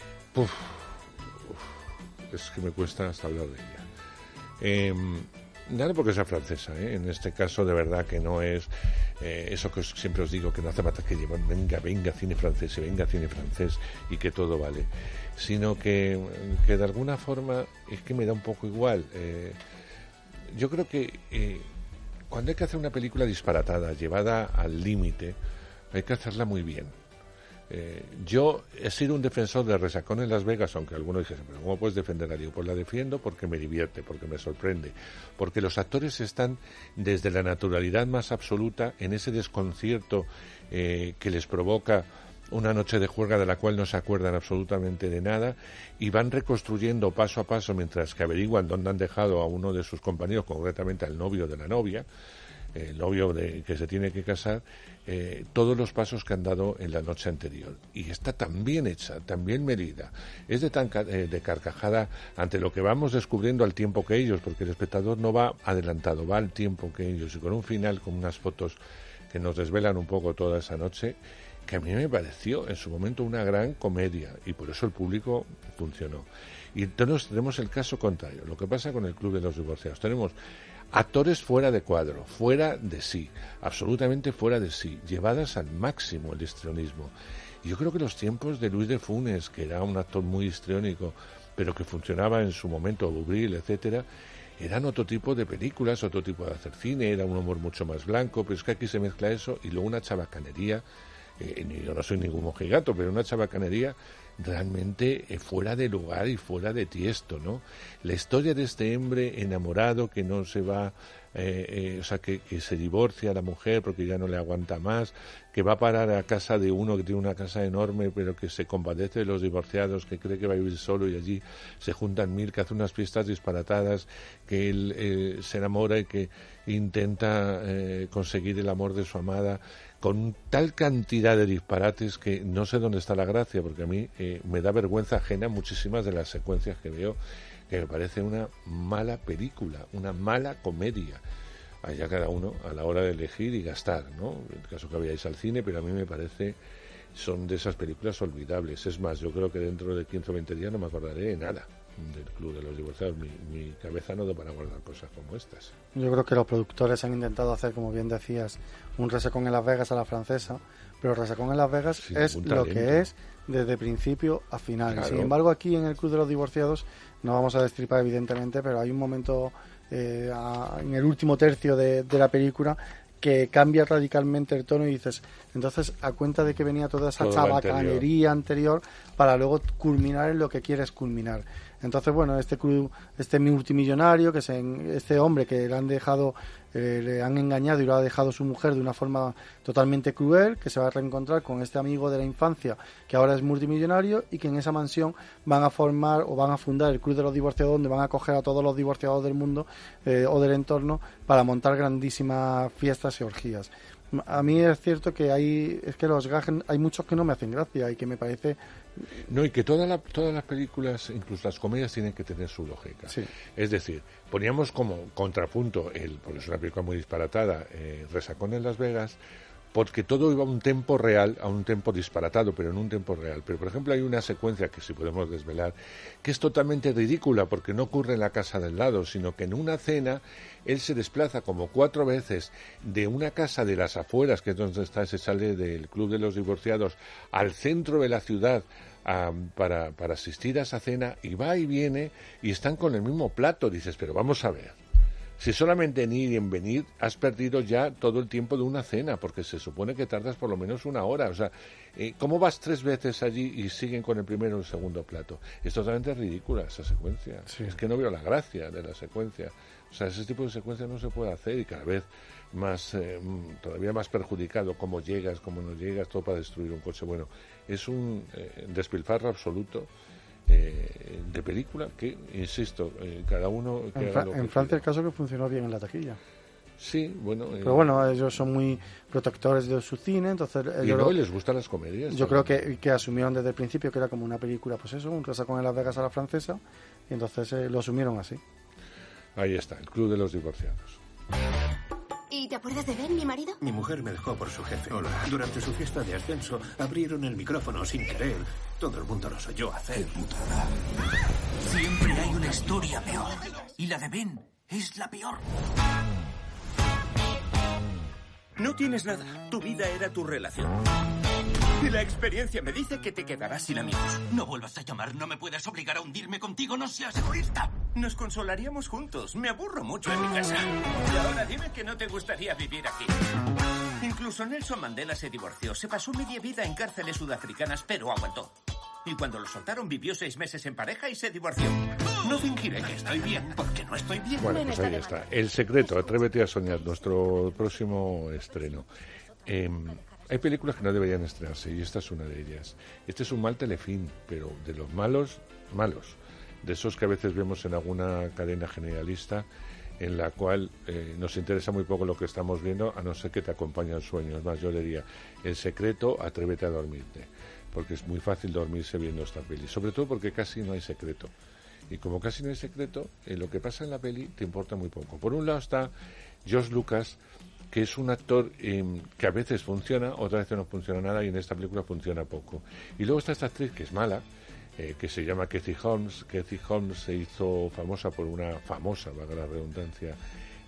Es que me cuesta hasta hablar de ella. Nada porque sea francesa, en este caso de verdad que no es eso que siempre os digo, que no hace falta que lleven venga cine francés y que todo vale, sino que de alguna forma es que me da un poco igual. Yo creo que cuando hay que hacer una película disparatada, llevada al límite, hay que hacerla muy bien. Yo he sido un defensor de Resacón en Las Vegas, aunque algunos dijesen, pero ¿cómo puedes defender a Dios? Pues la defiendo porque me divierte, porque me sorprende, porque los actores están desde la naturalidad más absoluta en ese desconcierto que les provoca una noche de juerga de la cual no se acuerdan absolutamente de nada, y van reconstruyendo paso a paso mientras que averiguan dónde han dejado a uno de sus compañeros, concretamente al novio de la novia, el novio que se tiene que casar, todos los pasos que han dado en la noche anterior. Y está tan bien hecha, tan bien medida, es de carcajada ante lo que vamos descubriendo al tiempo que ellos, porque el espectador no va adelantado, va al tiempo que ellos, y con un final, con unas fotos que nos desvelan un poco toda esa noche, que a mí me pareció en su momento una gran comedia, y por eso el público funcionó. Y entonces tenemos el caso contrario, lo que pasa con El Club de los Divorciados. Tenemos Actores fuera de cuadro, fuera de sí, absolutamente fuera de sí, llevadas al máximo el histrionismo. Y yo creo que los tiempos de Luis de Funes, que era un actor muy histriónico, pero que funcionaba en su momento, Bubril, etcétera, eran otro tipo de películas, otro tipo de hacer cine, era un humor mucho más blanco, pero es que aquí se mezcla eso y luego una chabacanería, yo no soy ningún mojigato, pero una chabacanería realmente fuera de lugar y fuera de tiesto, ¿no? La historia de este hombre enamorado que no se va, que se divorcia la mujer porque ya no le aguanta más, que va a parar a casa de uno que tiene una casa enorme pero que se compadece de los divorciados, que cree que va a vivir solo y allí se juntan 1000, que hace unas fiestas disparatadas, que él se enamora y que intenta conseguir el amor de su amada, con tal cantidad de disparates que no sé dónde está la gracia, porque a mí me da vergüenza ajena muchísimas de las secuencias que veo, que me parece una mala película, una mala comedia. Allá cada uno a la hora de elegir y gastar, ¿no? En el caso que vayáis al cine, pero a mí me parece, son de esas películas olvidables. Es más, yo creo que dentro de 15 o 20 días no me acordaré de nada del Club de los Divorciados. Mi cabeza no da para guardar cosas como estas.
Yo creo que los productores han intentado hacer, como bien decías, un resacón en Las Vegas a la francesa, pero el resacón en Las Vegas es lo que es desde principio a final. Claro. Sin embargo, aquí en el Club de los Divorciados, no vamos a destripar evidentemente, pero hay un momento en el último tercio de la película que cambia radicalmente el tono y dices, entonces, a cuenta de que venía toda esa chabacanería anterior para luego culminar en lo que quieres culminar. Entonces, bueno, este multimillonario, que este hombre que le han dejado, le han engañado y lo ha dejado su mujer de una forma totalmente cruel, que se va a reencontrar con este amigo de la infancia que ahora es multimillonario y que en esa mansión van a fundar el Club de los Divorciados, donde van a acoger a todos los divorciados del mundo o del entorno para montar grandísimas fiestas y orgías. A mí es cierto que hay muchos que no me hacen gracia y que me parece...
No, y que todas las películas, incluso las comedias, tienen que tener su lógica. Sí. Es decir, poníamos como contrapunto, porque es una película muy disparatada, Resacón en Las Vegas, porque todo iba a un tempo real, a un tempo disparatado, pero en un tempo real. Pero, por ejemplo, hay una secuencia que, si podemos desvelar, que es totalmente ridícula, porque no ocurre en la casa del lado, sino que en una cena él se desplaza como 4 veces de una casa de las afueras, que es donde se sale del Club de los Divorciados, al centro de la ciudad, para asistir a esa cena, y va y viene, y están con el mismo plato. Dices, pero vamos a ver. Si solamente en ir y en venir has perdido ya todo el tiempo de una cena, porque se supone que tardas por lo menos 1 hora. O sea, ¿cómo vas 3 veces allí y siguen con el primero o el segundo plato? Es totalmente ridícula esa secuencia. Sí. Es que no veo la gracia de la secuencia. O sea, ese tipo de secuencia no se puede hacer, y cada vez más, todavía más perjudicado cómo llegas, cómo no llegas, todo para destruir un coche. Bueno, es un despilfarro absoluto de película que, insisto, cada uno...
En Francia el caso que funcionó bien en la taquilla.
Sí, bueno...
Pero bueno, ellos son muy protectores de su cine, entonces...
Y no, les gustan las comedias.
Yo creo que asumieron desde el principio que era como una película, pues eso, un resacón en Las Vegas a la francesa, y entonces lo asumieron así.
Ahí está, el Club de los Divorciados.
¿Y te acuerdas de Ben, mi marido?
Mi mujer me dejó por su jefe. Hola. Durante su fiesta de ascenso abrieron el micrófono sin querer. Todo el mundo los oyó hacer.
Siempre hay una historia peor. Y la de Ben es la peor. No tienes nada. Tu vida era tu relación. Y la experiencia me dice que te quedarás sin amigos. No vuelvas a llamar. No me puedes obligar a hundirme contigo. No seas egoísta. Nos consolaríamos juntos. Me aburro mucho en mi casa. Y ahora dime que no te gustaría vivir aquí. Incluso Nelson Mandela se divorció. Se pasó media vida en cárceles sudafricanas, pero aguantó. Y cuando lo soltaron vivió 6 meses en pareja y se divorció. No fingiré que estoy bien, porque no estoy bien.
Bueno, pues ahí está. El secreto, Atrévete a soñar, nuestro próximo estreno. Hay películas que no deberían estrenarse, y esta es una de ellas. Este es un mal telefilm, pero de los malos, de esos que a veces vemos en alguna cadena generalista, en la cual nos interesa muy poco lo que estamos viendo, a no ser que te acompañe el sueño. Es más, yo le diría, El secreto, Atrévete a dormirte, porque es muy fácil dormirse viendo esta peli, sobre todo porque casi no hay secreto. Y como casi no hay secreto, lo que pasa en la peli te importa muy poco. Por un lado está George Lucas, que es un actor que a veces funciona, otras veces no funciona nada, y en esta película funciona poco. Y luego está esta actriz que es mala, que se llama Kathy Holmes. Kathy Holmes se hizo famosa por una famosa, valga la redundancia,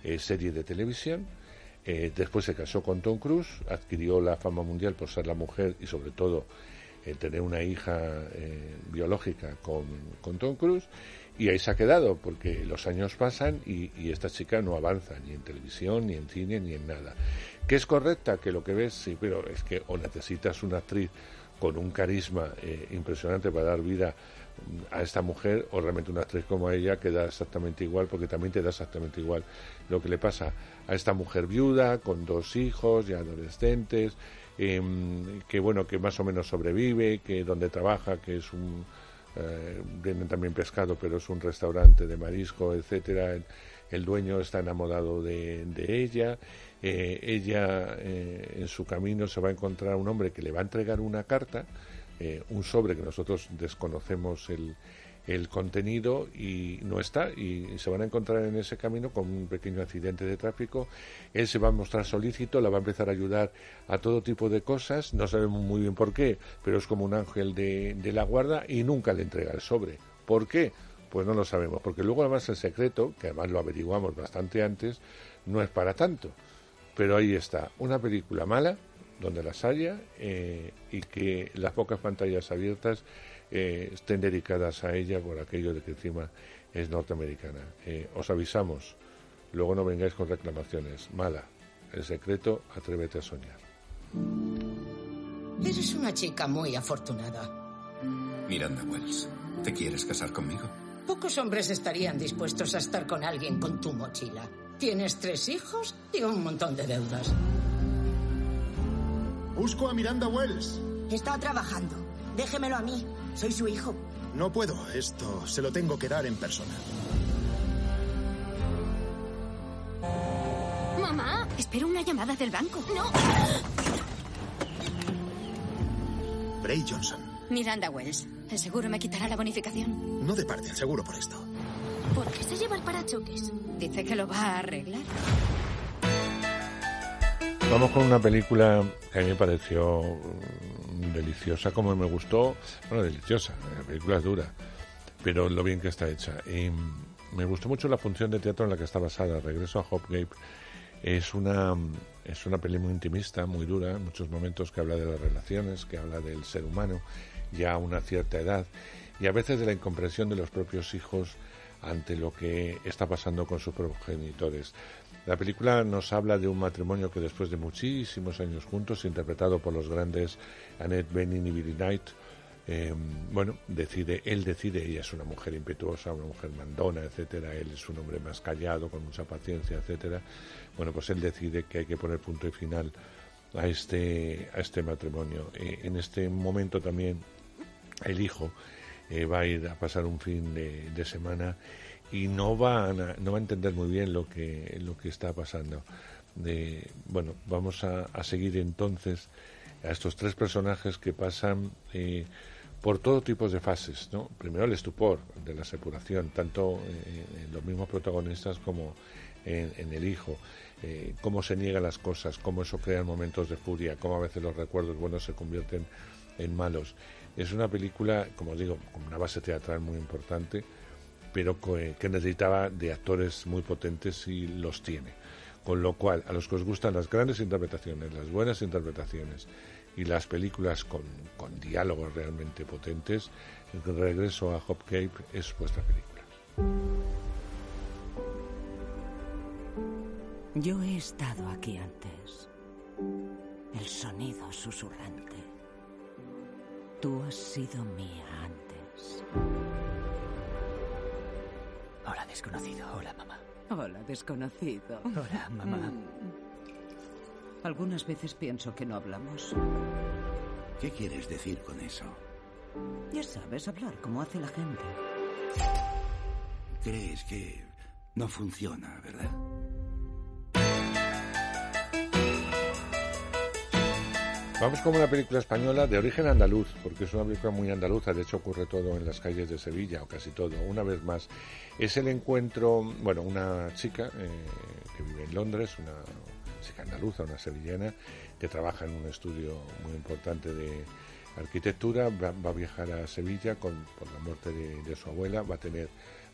serie de televisión. Después se casó con Tom Cruise, adquirió la fama mundial por ser la mujer y sobre todo tener una hija biológica con Tom Cruise, y ahí se ha quedado porque los años pasan y esta chica no avanza ni en televisión, ni en cine, ni en nada. ¿Que es correcta? Que lo que ves, sí, pero es que o necesitas una actriz con un carisma impresionante para dar vida a esta mujer, o realmente una actriz como ella que da exactamente igual, porque también te da exactamente igual lo que le pasa a esta mujer viuda con 2 hijos ya adolescentes, que bueno, que más o menos sobrevive, que donde trabaja, que es venden también pescado, pero es un restaurante de marisco, etcétera. El dueño está enamorado de ella. Ella en su camino se va a encontrar un hombre que le va a entregar una carta, un sobre que nosotros desconocemos el contenido y no está, y se van a encontrar en ese camino con un pequeño accidente de tráfico. Él se va a mostrar solícito, la va a empezar a ayudar a todo tipo de cosas, no sabemos muy bien por qué, pero es como un ángel de la guarda, y nunca le entrega el sobre. ¿Por qué? Pues no lo sabemos, porque luego además el secreto, que además lo averiguamos bastante antes, no es para tanto. Pero ahí está, una película mala, donde las haya, y que las pocas pantallas abiertas estén dedicadas a ella por aquello de que encima es norteamericana. Os avisamos, luego no vengáis con reclamaciones. Mala. El secreto, atrévete a soñar.
Eres una chica muy afortunada.
Miranda Wells, ¿te quieres casar conmigo?
Pocos hombres estarían dispuestos a estar con alguien con tu mochila. Tienes 3 hijos y un montón de deudas.
Busco a Miranda Wells.
Está trabajando. Déjemelo a mí. Soy su hijo.
No puedo. Esto se lo tengo que dar en persona.
Mamá, espero una llamada del banco. ¡No!
Bray Johnson.
Miranda Wells. ¿El seguro me quitará la bonificación?
No de parte al seguro por esto.
¿Por qué se lleva el parachoques? Dice que lo va a arreglar.
Vamos con una película que a mí me pareció deliciosa, como me gustó. Bueno, deliciosa, la película es dura, pero lo bien que está hecha. Y me gustó mucho la función de teatro en la que está basada, Regreso a Hope Gate. Es una peli muy intimista, muy dura, en muchos momentos, que habla de las relaciones, que habla del ser humano ya a una cierta edad, y a veces de la incomprensión de los propios hijos ante lo que está pasando con sus progenitores. La película nos habla de un matrimonio que después de muchísimos años juntos, interpretado por los grandes Annette Bening y Billy Knight, él decide, ella es una mujer impetuosa, una mujer mandona, etcétera, él es un hombre más callado, con mucha paciencia, etcétera. Bueno, pues él decide que hay que poner punto y final a este matrimonio. En este momento también el hijo va a ir a pasar un fin de semana y no va a entender muy bien lo que está pasando. Vamos a seguir entonces a estos 3 personajes que pasan por todo tipo de fases, ¿no? Primero el estupor de la separación, tanto en los mismos protagonistas como en el hijo, cómo se niegan las cosas, cómo eso crea momentos de furia, cómo a veces los recuerdos buenos se convierten en malos. Es una película, como digo, con una base teatral muy importante, pero que necesitaba de actores muy potentes y los tiene. Con lo cual, a los que os gustan las grandes interpretaciones, las buenas interpretaciones y las películas con diálogos realmente potentes, el Regreso a Hope Cape es vuestra película.
Yo he estado aquí antes. El sonido susurrante. Tú has sido mía antes.
Hola, desconocido. Hola, mamá.
Hola, desconocido.
Hola, mamá.
Algunas veces pienso que no hablamos.
¿Qué quieres decir con eso?
Ya sabes, hablar como hace la gente.
Crees que no funciona, ¿verdad?
Vamos con una película española de origen andaluz, porque es una película muy andaluza, de hecho ocurre todo en las calles de Sevilla, o casi todo, una vez más. Es el encuentro, una chica que vive en Londres, una chica andaluza, una sevillana, que trabaja en un estudio muy importante de arquitectura, va a viajar a Sevilla por la muerte de su abuela, va a tener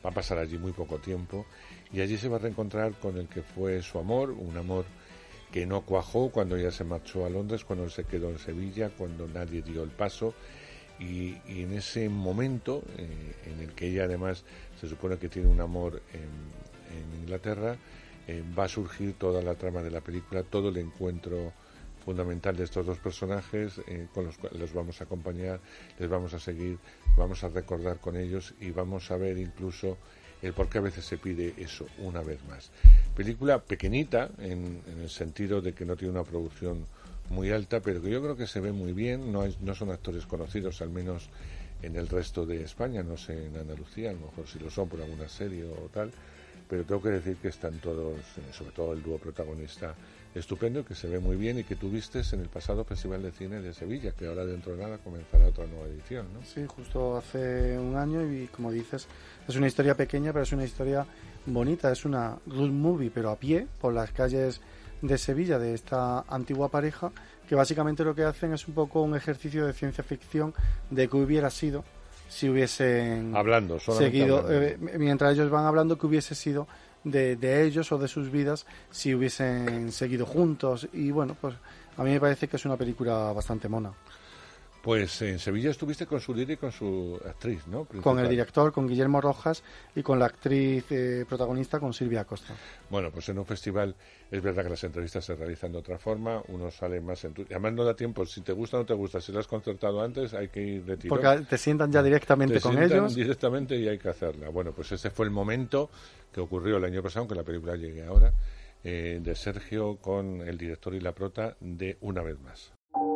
va a pasar allí muy poco tiempo y allí se va a reencontrar con el que fue su amor, un amor que no cuajó cuando ella se marchó a Londres, cuando él se quedó en Sevilla, cuando nadie dio el paso. Y en ese momento en el que ella además se supone que tiene un amor en Inglaterra, va a surgir toda la trama de la película, todo el encuentro fundamental de estos dos personajes con los cuales los vamos a acompañar, les vamos a seguir, vamos a recordar con ellos y vamos a ver incluso el por qué a veces se pide eso una vez más. Película pequeñita en el sentido de que no tiene una producción muy alta, pero que yo creo que se ve muy bien. No son actores conocidos, al menos en el resto de España, no sé, en Andalucía, a lo mejor si lo son por alguna serie o tal, pero tengo que decir que están todos, sobre todo el dúo protagonista, estupendo, que se ve muy bien y que tú vistes en el pasado Festival de Cine de Sevilla, que ahora dentro de nada comenzará otra nueva edición, ¿no? Sí,
justo hace un año y como dices, es una historia pequeña, pero es una historia bonita, es una road movie, pero a pie, por las calles de Sevilla, de esta antigua pareja, que básicamente lo que hacen es un poco un ejercicio de ciencia ficción de qué hubiera sido si hubiesen
hablando,
seguido,
hablando.
Mientras ellos van hablando, que hubiese sido de ellos o de sus vidas si hubiesen seguido juntos. Y bueno, pues a mí me parece que es una película bastante mona.
Pues en Sevilla estuviste con su líder y con su actriz, ¿no? Principal.
Con el director, con Guillermo Rojas, y con la actriz protagonista, con Silvia Costa.
Bueno, pues en un festival es verdad que las entrevistas se realizan de otra forma, uno sale más además no da tiempo, si te gusta o no te gusta, si lo has concertado antes hay que ir de tirón.
Porque te sientan ya directamente con ellos.
Directamente y hay que hacerla. Bueno, pues ese fue el momento que ocurrió el año pasado, aunque la película llegue ahora, de Sergio con el director y la prota de Una vez más.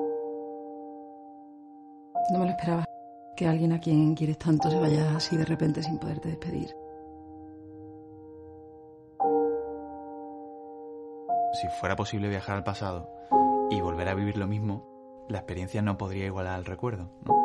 No me lo esperaba, que alguien a quien quieres tanto se vaya así de repente sin poderte despedir.
Si fuera posible viajar al pasado y volver a vivir lo mismo, la experiencia no podría igualar al recuerdo, ¿no?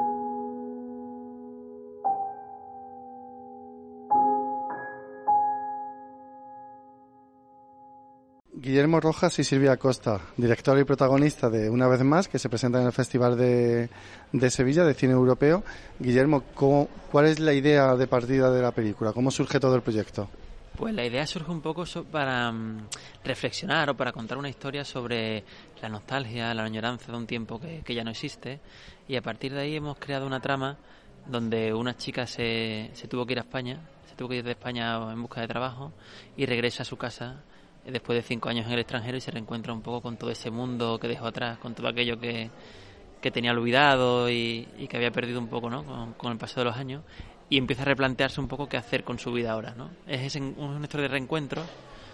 Guillermo Rojas y Silvia Costa, director y protagonista de Una vez más, que se presenta en el Festival de Sevilla de Cine Europeo. Guillermo, ¿cuál es la idea de partida de la película? ¿Cómo surge todo el proyecto?
Pues la idea surge un poco para reflexionar o para contar una historia sobre la nostalgia, la añoranza de un tiempo que ya no existe, y a partir de ahí hemos creado una trama donde una chica se tuvo que ir a España, se tuvo que ir de España en busca de trabajo y regresa a su casa después de 5 años en el extranjero y se reencuentra un poco con todo ese mundo que dejó atrás, con todo aquello que tenía olvidado y que había perdido un poco, ¿no? Con el paso de los años, y empieza a replantearse un poco qué hacer con su vida ahora, ¿no? Es una historia de reencuentros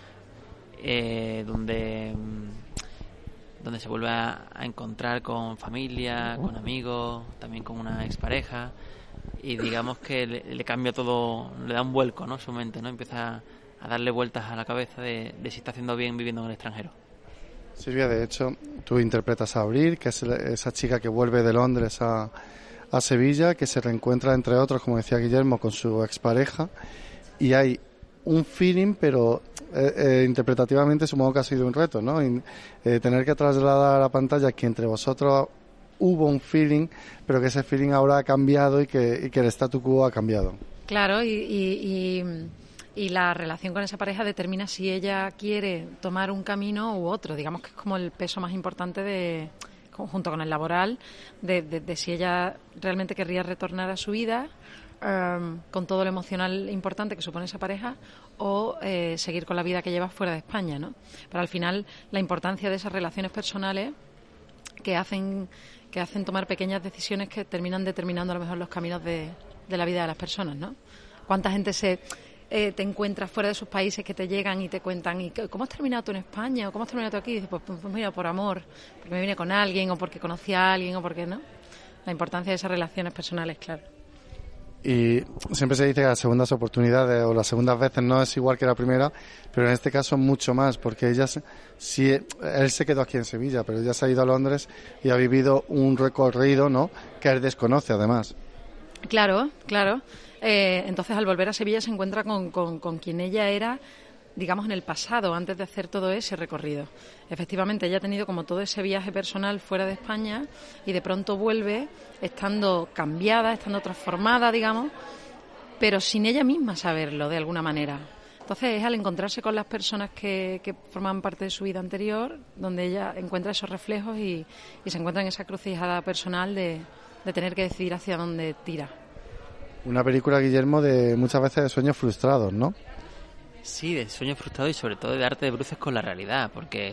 donde se vuelve a encontrar con familia, con amigos, también con una expareja, y digamos que le cambia todo, le da un vuelco, ¿no? Su mente, ¿no? Empieza a darle vueltas a la cabeza de si está haciendo bien viviendo en el extranjero.
Silvia, de hecho, tú interpretas a Abril, que es esa chica que vuelve de Londres a Sevilla, que se reencuentra, entre otros, como decía Guillermo, con su expareja, y hay un feeling, pero interpretativamente supongo que ha sido un reto, ¿no? Tener que trasladar a la pantalla que entre vosotros hubo un feeling, pero que ese feeling ahora ha cambiado y que el statu quo ha cambiado.
Claro, y la relación con esa pareja determina si ella quiere tomar un camino u otro. Digamos que es como el peso más importante junto con el laboral, de si ella realmente querría retornar a su vida con todo lo emocional importante que supone esa pareja, o seguir con la vida que lleva fuera de España, ¿no? Pero al final la importancia de esas relaciones personales que hacen tomar pequeñas decisiones que terminan determinando a lo mejor los caminos de la vida de las personas, ¿no? ¿Cuánta gente te encuentras fuera de sus países que te llegan y te cuentan, ¿y cómo has terminado tú en España? ¿O cómo has terminado tú aquí? Y dices, pues mira, por amor, porque me vine con alguien, o porque conocí a alguien, o porque no. La importancia de esas relaciones personales, claro.
Y siempre se dice que las segundas oportunidades o las segundas veces no es igual que la primera, pero en este caso mucho más, porque él se quedó aquí en Sevilla, pero ella se ha ido a Londres y ha vivido un recorrido, ¿no?, que él desconoce además.
Claro. Entonces, al volver a Sevilla se encuentra con quien ella era, digamos, en el pasado, antes de hacer todo ese recorrido. Efectivamente, ella ha tenido como todo ese viaje personal fuera de España y de pronto vuelve estando cambiada, estando transformada, digamos, pero sin ella misma saberlo de alguna manera. Entonces es al encontrarse con las personas que forman parte de su vida anterior donde ella encuentra esos reflejos y se encuentra en esa encrucijada personal de tener que decidir hacia dónde tira.
Una película, Guillermo, de muchas veces de sueños frustrados, ¿no?
Sí, de sueños frustrados y sobre todo de darte de bruces con la realidad, porque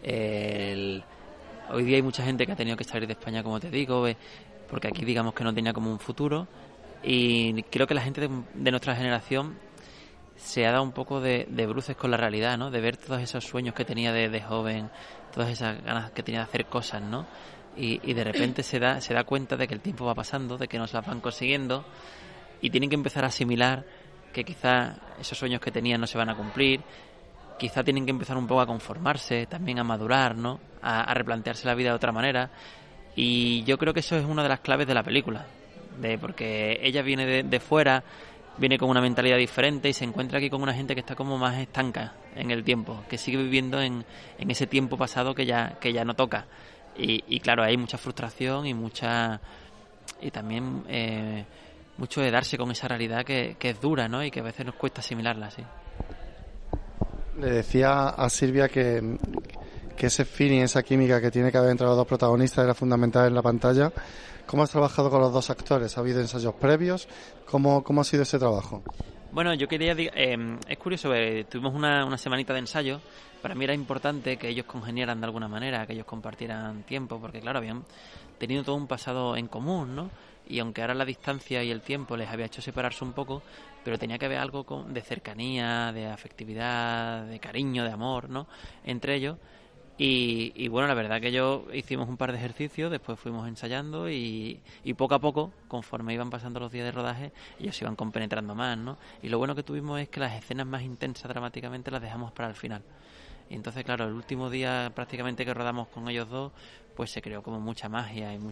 hoy día hay mucha gente que ha tenido que salir de España, como te digo, porque aquí digamos que no tenía como un futuro, y creo que la gente de nuestra generación se ha dado un poco de bruces con la realidad, ¿no? De ver todos esos sueños que tenía de joven, todas esas ganas que tenía de hacer cosas, ¿no? Y de repente se da cuenta de que el tiempo va pasando, de que no se las van consiguiendo, y tienen que empezar a asimilar que quizás esos sueños que tenían no se van a cumplir, quizá tienen que empezar un poco a conformarse, también a madurar, ¿no? A replantearse la vida de otra manera. Y yo creo que eso es una de las claves de la película, porque ella viene de fuera, viene con una mentalidad diferente y se encuentra aquí con una gente que está como más estanca en el tiempo, que sigue viviendo en ese tiempo pasado que ya no toca. Y claro, hay mucha frustración y también mucho de darse con esa realidad que es dura, ¿no? Y que a veces nos cuesta asimilarla, sí.
Le decía a Silvia que ese feeling, esa química que tiene que haber entre los dos protagonistas era fundamental en la pantalla. ¿Cómo has trabajado con los dos actores? ¿Ha habido ensayos previos? ¿Cómo ha sido ese trabajo?
Bueno, yo quería... es curioso, tuvimos una semanita de ensayo. Para mí era importante que ellos congeniaran de alguna manera, que ellos compartieran tiempo, porque claro, habían tenido todo un pasado en común, ¿no? Y aunque ahora la distancia y el tiempo les había hecho separarse un poco, pero tenía que haber algo de cercanía, de afectividad, de cariño, de amor, ¿no? Entre ellos. Y bueno, la verdad que hicimos un par de ejercicios, después fuimos ensayando y poco a poco, conforme iban pasando los días de rodaje, ellos se iban compenetrando más, ¿no? Y lo bueno que tuvimos es que las escenas más intensas dramáticamente las dejamos para el final. Y entonces, claro, el último día prácticamente que rodamos con ellos dos, pues se creó como mucha magia y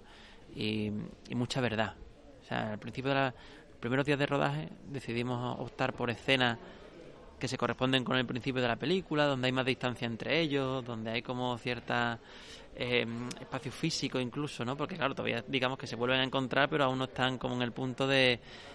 mucha verdad. O sea, al principio los primeros días de rodaje decidimos optar por escenas que se corresponden con el principio de la película, donde hay más distancia entre ellos, donde hay como cierta espacio físico incluso, ¿no? Porque claro, todavía digamos que se vuelven a encontrar, pero aún no están como en el punto de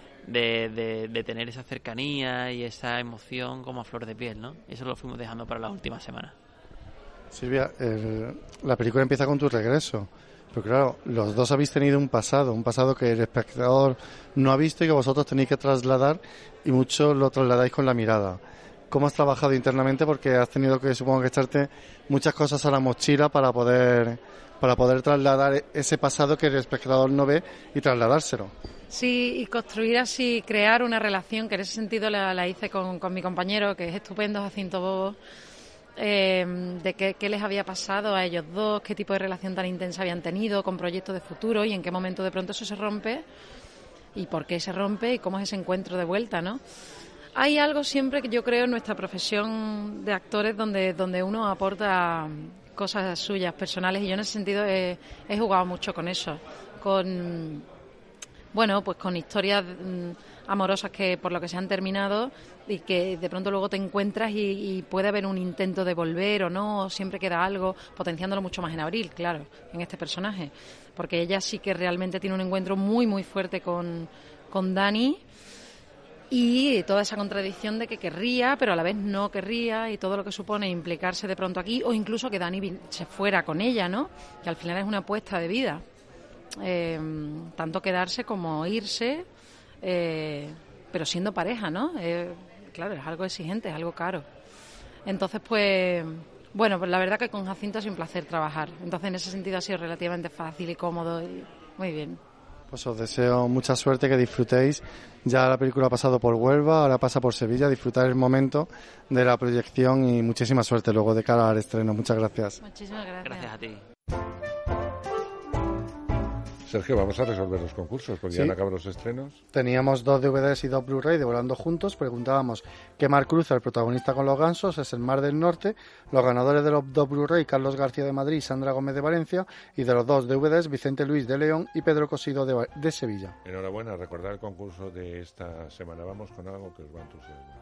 tener esa cercanía y esa emoción como a flor de piel, ¿no? Eso lo fuimos dejando para las últimas semanas.
Silvia, la película empieza con tu regreso, pero claro, los dos habéis tenido un pasado que el espectador no ha visto y que vosotros tenéis que trasladar, y mucho lo trasladáis con la mirada. ¿Cómo has trabajado internamente? Porque has tenido que, supongo que echarte muchas cosas a la mochila para poder trasladar ese pasado que el espectador no ve y trasladárselo.
Sí, y construir así, crear una relación, que en ese sentido la hice con mi compañero, que es estupendo, Jacinto Bobo, de qué les había pasado a ellos dos, qué tipo de relación tan intensa habían tenido, con proyectos de futuro, y en qué momento de pronto eso se rompe, y por qué se rompe, y cómo es ese encuentro de vuelta, ¿no? Hay algo siempre que yo creo en nuestra profesión de actores donde uno aporta cosas suyas, personales, y yo en ese sentido he jugado mucho con eso, con historias amorosas que por lo que se han terminado y que de pronto luego te encuentras y puede haber un intento de volver o no, o siempre queda algo, potenciándolo mucho más en Abril, claro, en este personaje, porque ella sí que realmente tiene un encuentro muy muy fuerte con Dani, y toda esa contradicción de que querría pero a la vez no querría, y todo lo que supone implicarse de pronto aquí, o incluso que Dani se fuera con ella, ¿no? Que al final es una apuesta de vida, tanto quedarse como irse, pero siendo pareja, ¿no? Claro, es algo exigente, es algo caro. Entonces, pues la verdad que con Jacinto ha sido un placer trabajar. Entonces, en ese sentido ha sido relativamente fácil y cómodo y muy bien.
Pues os deseo mucha suerte, que disfrutéis. Ya la película ha pasado por Huelva, ahora pasa por Sevilla. Disfrutar el momento de la proyección y muchísima suerte luego de cara al estreno. Muchas gracias.
Muchísimas gracias.
Gracias a ti.
Sergio, vamos a resolver los concursos, porque ya han acabado los estrenos.
Teníamos 2 DVDs y 2 Blu-ray de Volando Juntos. Preguntábamos qué mar cruza el protagonista con los gansos. Es el Mar del Norte. Los ganadores de los 2 Blu-ray, Carlos García de Madrid y Sandra Gómez de Valencia. Y de los 2 DVDs, Vicente Luis de León y Pedro Cosido de Sevilla.
Enhorabuena, recordar el concurso de esta semana. Vamos con algo que os va a entusiasmar.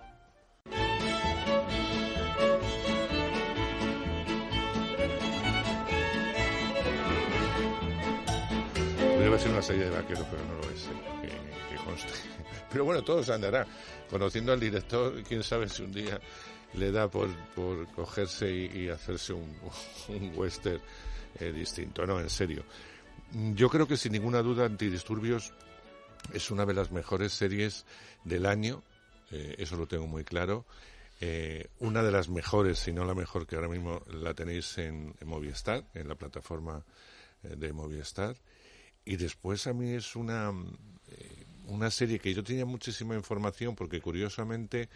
Podría ser una serie de vaqueros, pero no lo es, que conste. Pero bueno, todo se andará. Conociendo al director, quién sabe si un día le da por cogerse y hacerse un western distinto. No, en serio. Yo creo que sin ninguna duda Antidisturbios es una de las mejores series del año, eso lo tengo muy claro. Una de las mejores, si no la mejor, que ahora mismo la tenéis en Movistar, en la plataforma de Movistar. Y después a mí es una serie que yo tenía muchísima información, porque curiosamente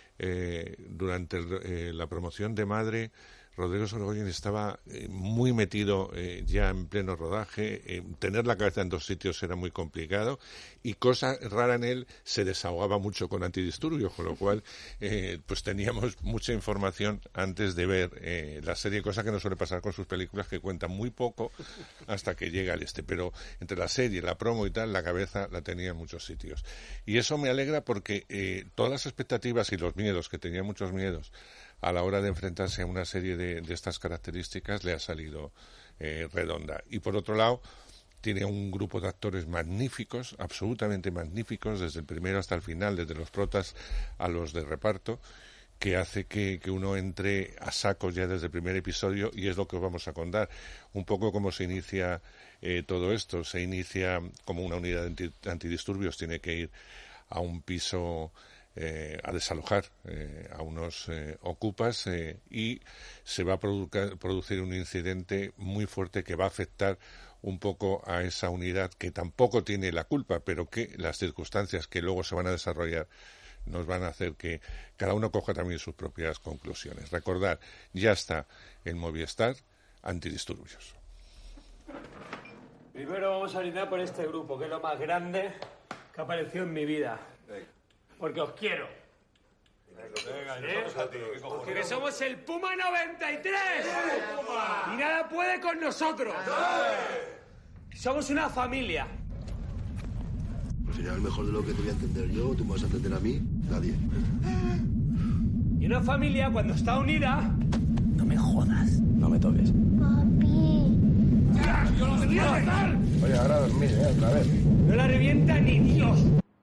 durante la promoción de Madre, Rodrigo Sorogoyen estaba muy metido ya en pleno rodaje. Tener la cabeza en dos sitios era muy complicado, y cosa rara en él, se desahogaba mucho con Antidisturbios, con lo cual pues teníamos mucha información antes de ver la serie, cosa que no suele pasar con sus películas, que cuentan muy poco hasta que llega al pero entre la serie, la promo y tal, la cabeza la tenía en muchos sitios. Y eso me alegra, porque todas las expectativas y los miedos, que tenía muchos miedos a la hora de enfrentarse a una serie de estas características, le ha salido redonda. Y por otro lado, tiene un grupo de actores magníficos, absolutamente magníficos, desde el primero hasta el final, desde los protas a los de reparto, que hace que uno entre a saco ya desde el primer episodio, y es lo que os vamos a contar. Un poco cómo se inicia todo esto. Se inicia como una unidad de antidisturbios, tiene que ir a un piso a desalojar a unos ocupas, y se va a producir un incidente muy fuerte que va a afectar un poco a esa unidad, que tampoco tiene la culpa, pero que las circunstancias que luego se van a desarrollar nos van a hacer que cada uno coja también sus propias conclusiones. Recordad, ya está en Movistar Antidisturbios.
Primero vamos a brindar por este grupo, que es lo más grande que ha aparecido en mi vida. Porque os quiero. Porque somos el Puma 93. Y nada puede con nosotros. Somos una familia.
Al final, mejor de lo que te voy a entender yo, tú me vas a entender a mí, nadie.
Y una familia, cuando está unida...
No me jodas. No me toques.
¡Ya! ¡Yo lo tenía que matar!
Oye, ahora dormir, otra vez.
No la revienta ni Dios.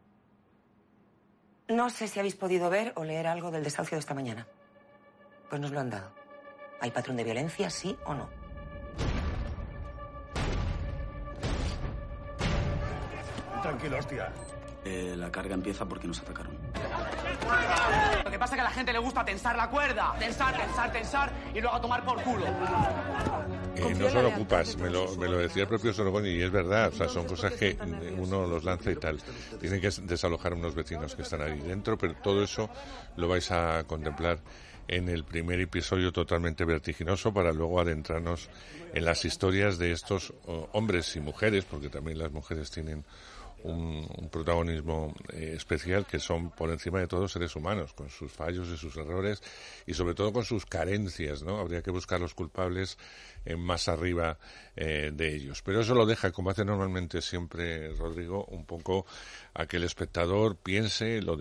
No sé si habéis podido ver o leer algo del desahucio de esta mañana. Pues nos lo han dado. ¿Hay patrón de violencia, sí o no?
Tranquilo, hostia.
La carga empieza porque nos atacaron.
Lo que pasa es que a la gente le gusta tensar la cuerda. Tensar y luego a tomar por culo.
No solo ocupas, me lo decía el propio Sorogoyen, y es verdad, o sea, son cosas que uno los lanza y tal. Tienen que desalojar a unos vecinos que están ahí dentro, pero todo eso lo vais a contemplar en el primer episodio, totalmente vertiginoso, para luego adentrarnos en las historias de estos hombres y mujeres, porque también las mujeres tienen un protagonismo especial, que son por encima de todo seres humanos, con sus fallos y sus errores, y sobre todo con sus carencias, ¿no? Habría que buscar los culpables más arriba de ellos. Pero eso lo deja, como hace normalmente siempre Rodrigo, un poco a que el espectador piense, lo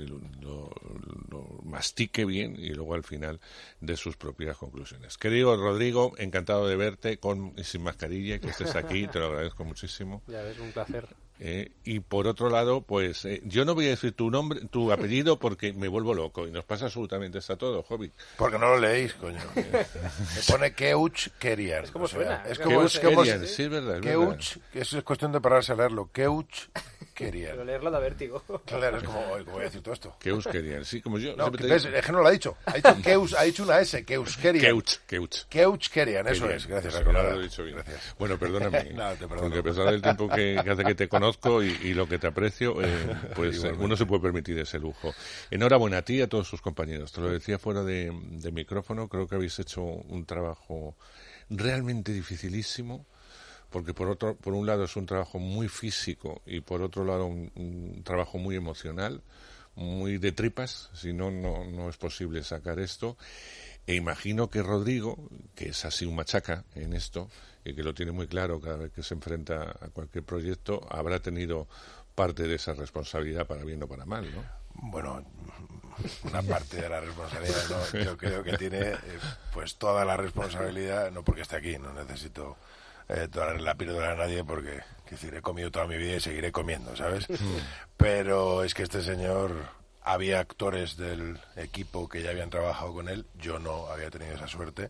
mastique bien, y luego al final de sus propias conclusiones. Querido Rodrigo, encantado de verte con y sin mascarilla, que estés aquí, te lo agradezco muchísimo.
Ya ves, un placer.
Y por otro lado, pues yo no voy a decir tu apellido, porque me vuelvo loco, y nos pasa absolutamente a todo, Hobbit.
Porque no lo leéis, coño. Me pone Keuch Kerian.
Es como suena.
Es como Kerian, sí, es verdad.
Keuch, que eso es cuestión de pararse a leerlo. Keuch Kerian.
Pero leerlo da vértigo.
Claro, es como, ¿cómo voy a decir todo esto?
Keuch Kerian, sí, como yo.
No, es que no lo ha dicho. Ha dicho Keuch, ha dicho una S, Keuch Kerian. Keuch Kerian, eso es. Gracias,
lo he dicho bien. Gracias. Bueno, perdóname.
No, te perdono.
Porque a pesar del tiempo que hace que te conozco y lo que te aprecio, pues uno se puede permitir ese lujo. Enhorabuena a ti y a todos sus compañeros. Te lo decía fuera de micrófono, creo que habéis hecho un trabajo realmente dificilísimo, porque por un lado es un trabajo muy físico, y por otro lado un trabajo muy emocional, muy de tripas, si no es posible sacar esto. E imagino que Rodrigo, que es así un machaca en esto, y que lo tiene muy claro cada vez que se enfrenta a cualquier proyecto, habrá tenido parte de esa responsabilidad, para bien o para mal, ¿no?
Bueno, una parte de la responsabilidad, ¿no? Yo creo que tiene pues toda la responsabilidad, no porque esté aquí, no necesito la píldora de nadie porque, es decir, he comido toda mi vida y seguiré comiendo, ¿sabes? Pero es que este señor, había actores del equipo que ya habían trabajado con él, yo no había tenido esa suerte.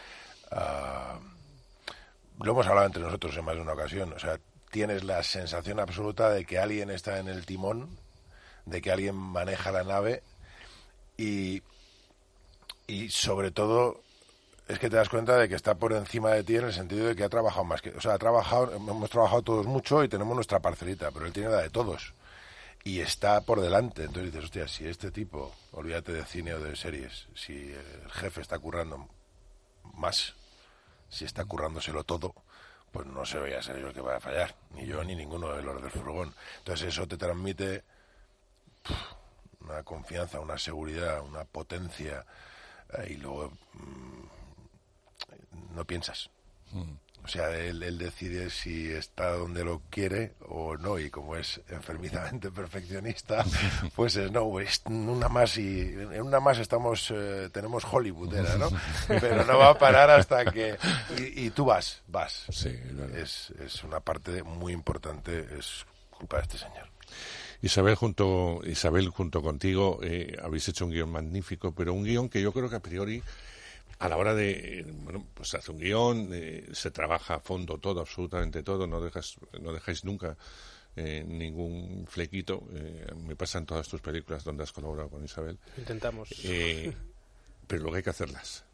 Lo hemos hablado entre nosotros en más de una ocasión, o sea, tienes la sensación absoluta de que alguien está en el timón, de que alguien maneja la nave y sobre todo es que te das cuenta de que está por encima de ti en el sentido de que ha trabajado más que... O sea, hemos trabajado todos mucho y tenemos nuestra parcelita, pero él tiene la de todos. Y está por delante. Entonces dices, hostia, si este tipo, olvídate de cine o de series, si el jefe está currando más, si está currándoselo todo, pues no se vaya a ser yo el que va a fallar. Ni yo ni ninguno de los del furgón. Entonces eso te transmite una confianza, una seguridad, una potencia, y luego no piensas. O sea, él decide si está donde lo quiere o no, y como es enfermizamente perfeccionista, pues es no, pues una más, y en una más tenemos Hollywood, ¿no? Pero no va a parar hasta que... Y tú vas.
Sí,
es una parte muy importante, es culpa de este señor.
Isabel junto contigo habéis hecho un guión magnífico, pero un guión que yo creo que a priori, a la hora de, pues se hace un guión, se trabaja a fondo todo, absolutamente todo, no dejáis nunca ningún flequito. Me pasa en todas tus películas donde has colaborado con Isabel.
Intentamos.
Pero luego hay que hacerlas.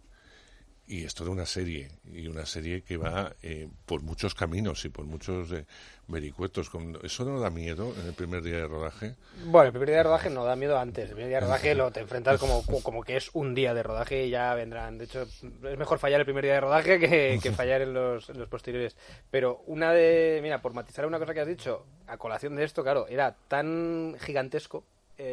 Y esto de una serie que va por muchos caminos y por muchos vericuetos. ¿Eso no da miedo en el primer día de rodaje?
Bueno, el primer día de rodaje no da miedo antes. El primer día de rodaje te enfrentas como que es un día de rodaje y ya vendrán. De hecho, es mejor fallar el primer día de rodaje que fallar en los posteriores. Pero por matizar una cosa que has dicho, a colación de esto, claro, era tan gigantesco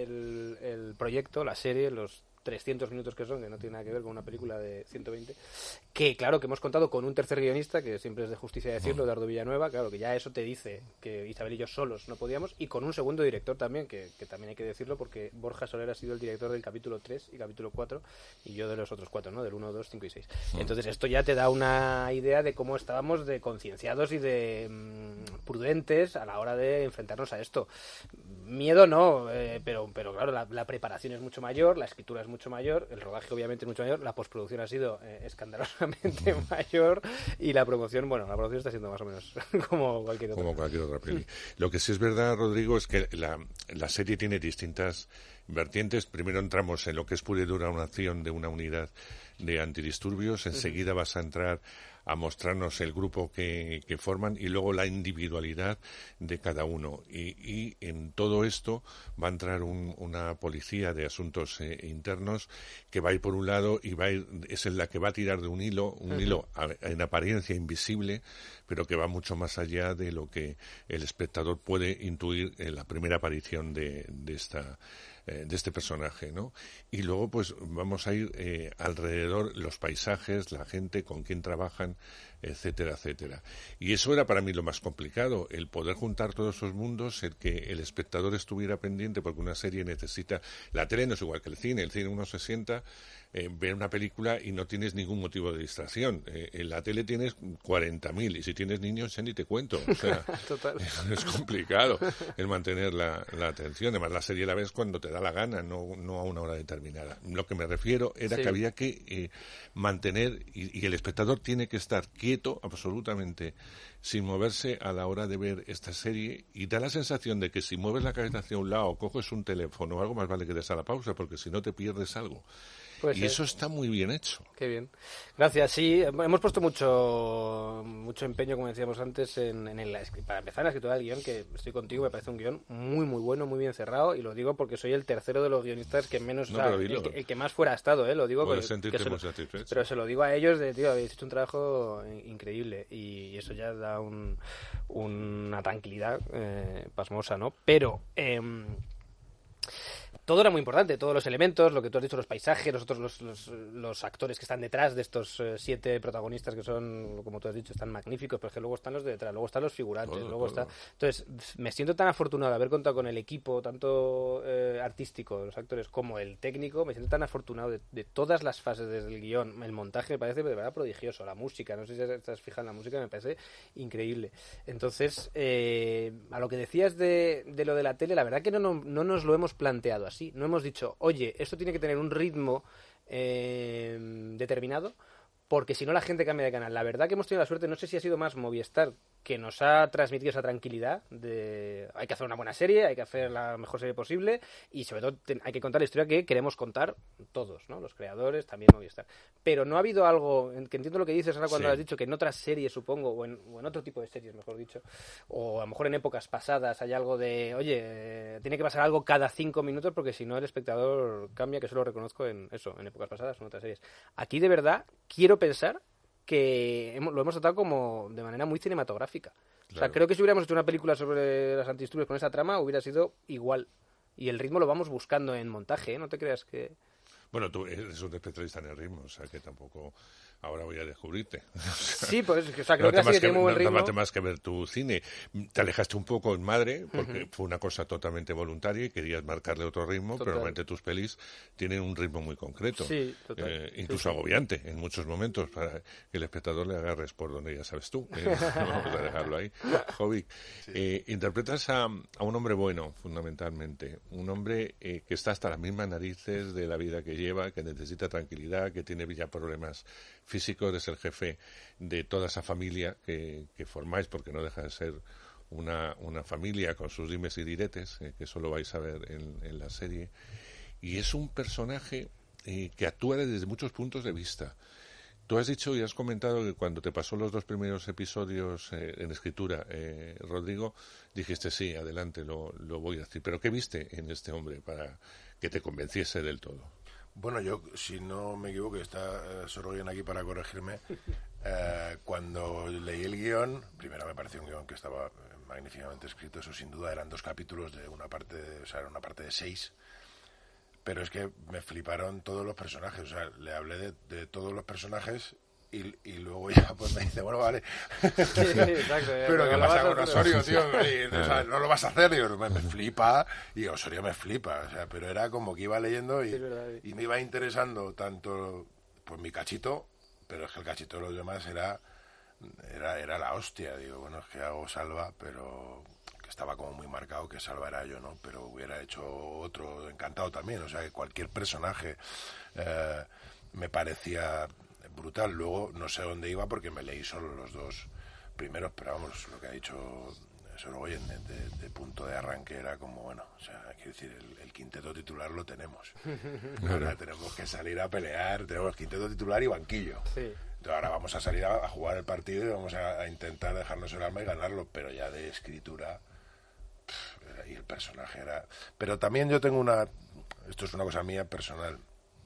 el proyecto, la serie, los 300 minutos que son, que no tiene nada que ver con una película de 120, que claro, que hemos contado con un tercer guionista, que siempre es de justicia decirlo, Dardo Villanueva, claro, que ya eso te dice que Isabel y yo solos no podíamos, y con un segundo director también, que también hay que decirlo, porque Borja Soler ha sido el director del capítulo 3 y capítulo 4, y yo de los otros 4, ¿no? Del 1, 2, 5 y 6. Entonces esto ya te da una idea de cómo estábamos de concienciados y de prudentes a la hora de enfrentarnos a esto. Miedo no, pero claro, la preparación es mucho mayor, la escritura es mucho mayor, el rodaje obviamente es mucho mayor, la postproducción ha sido escandalosamente mayor, y la promoción está siendo más o menos como cualquier otra
peli. Lo que sí es verdad, Rodrigo, es que la serie tiene distintas vertientes. Primero entramos en lo que es pura y dura una acción de una unidad de antidisturbios, enseguida vas a entrar a mostrarnos el grupo que forman y luego la individualidad de cada uno. Y en todo esto va a entrar una policía de asuntos internos que va a ir por un lado y es la que va a tirar de un hilo en apariencia invisible, pero que va mucho más allá de lo que el espectador puede intuir en la primera aparición de este personaje, ¿no? Y luego pues vamos a ir alrededor, los paisajes, la gente con quien trabajan, etcétera, etcétera. Y eso era para mí lo más complicado, el poder juntar todos esos mundos, el que el espectador estuviera pendiente, porque una serie necesita... La tele no es igual que el cine uno se sienta, ve una película y no tienes ningún motivo de distracción. En la tele tienes 40.000 y si tienes niños ya ni te cuento. O sea, es complicado el mantener la atención. Además, la serie la ves cuando te da la gana, no a una hora determinada. Lo que me refiero era que había que mantener, y el espectador tiene que estar quieto absolutamente, sin moverse a la hora de ver esta serie, y da la sensación de que si mueves la cabeza hacia un lado o coges un teléfono o algo, más vale que des a la pausa, porque si no te pierdes algo. Y eso está muy bien hecho.
Qué bien. Gracias. Sí, hemos puesto mucho empeño, como decíamos antes, para empezar en la escritura del guión, que estoy contigo, me parece un guión muy, muy bueno, muy bien cerrado, y lo digo porque soy el tercero de los guionistas que menos... el que más fuera ha estado, lo digo.
Puedes sentirte muy satisfecho.
Pero se lo digo a ellos, habéis hecho un trabajo increíble, y eso ya da una tranquilidad pasmosa, ¿no? Pero... todo era muy importante, todos los elementos, lo que tú has dicho, los paisajes, los actores que están detrás de estos 7 protagonistas que son, como tú has dicho, están magníficos, pero es que luego están los de detrás, luego están los figurantes, está... Entonces, me siento tan afortunado de haber contado con el equipo, tanto artístico, los actores, como el técnico, me siento tan afortunado de todas las fases, desde el guión, el montaje, me parece de verdad prodigioso, la música, no sé si estás fijado en la música, me parece increíble. Entonces, a lo que decías de lo de la tele, la verdad que no nos lo hemos planteado así. No hemos dicho, oye, esto tiene que tener un ritmo determinado, porque si no la gente cambia de canal. La verdad que hemos tenido la suerte, no sé si ha sido más Movistar, que nos ha transmitido esa tranquilidad de hay que hacer una buena serie, hay que hacer la mejor serie posible y sobre todo hay que contar la historia que queremos contar todos, ¿no? Los creadores, también Movistar. Pero no ha habido algo, que entiendo lo que dices ahora cuando has dicho que en otras series, supongo, o en otro tipo de series, mejor dicho, o a lo mejor en épocas pasadas hay algo de, oye, tiene que pasar algo cada 5 minutos porque si no el espectador cambia, que eso lo reconozco en épocas pasadas, en otras series. Aquí de verdad quiero pensar que lo hemos tratado como de manera muy cinematográfica. Claro. O sea, creo que si hubiéramos hecho una película sobre las antidisturbios con esa trama hubiera sido igual. Y el ritmo lo vamos buscando en montaje, ¿eh? No te creas que...
Bueno, tú eres un especialista en el ritmo, o sea que tampoco ahora voy a descubrirte.
Sí, pues o sea, creo que tiene muy buen ritmo.
No te más que ver tu cine. Te alejaste un poco en Madre, porque fue una cosa totalmente voluntaria y querías marcarle otro ritmo, pero realmente tus pelis tienen un ritmo muy concreto.
Sí, total.
Incluso agobiante en muchos momentos, para que el espectador le agarres por donde ya sabes tú. No vamos a dejarlo ahí. Jovic, interpretas a un hombre bueno, fundamentalmente. Un hombre que está hasta las mismas narices de la vida que lleva, que necesita tranquilidad, que tiene ya problemas físicos. Eres el jefe de toda esa familia que formáis, porque no deja de ser una familia con sus dimes y diretes, que eso lo vais a ver en la serie. Y es un personaje que actúa desde muchos puntos de vista. Tú has dicho y has comentado que cuando te pasó los 2 primeros episodios en escritura, Rodrigo, dijiste sí, adelante, lo voy a decir. Pero ¿qué viste en este hombre para que te convenciese del todo?
Bueno, yo, si no me equivoco, está Sorogoyen aquí para corregirme, cuando leí el guión, primero me pareció un guión que estaba magníficamente escrito, eso sin duda, eran 2 capítulos de una parte, era una parte de 6, pero es que me fliparon todos los personajes, o sea, le hablé de todos los personajes y luego ya pues me dice, bueno, vale,
sí, exacto,
pero ¿qué pasa con Osorio, tío? O sea, no lo vas a hacer, digo, me flipa, y Osorio me flipa, o sea, pero era como que iba leyendo y me iba interesando tanto pues mi cachito, pero es que el cachito de los demás era la hostia, digo, bueno, es que hago Salva, pero que estaba como muy marcado que Salva era yo, ¿no? Pero hubiera hecho otro encantado también, o sea, que cualquier personaje me parecía brutal. Luego no sé dónde iba porque me leí solo los 2 primeros, pero vamos, lo que ha dicho Sorogoyen de punto de arranque era como, bueno, o sea, quiero decir, el quinteto titular lo tenemos. Ahora tenemos que salir a pelear, tenemos quinteto titular y banquillo.
Sí.
Entonces ahora vamos a salir a jugar el partido y vamos a intentar dejarnos el alma y ganarlo, pero ya de escritura y el personaje era... Pero también yo tengo esto es una cosa mía personal,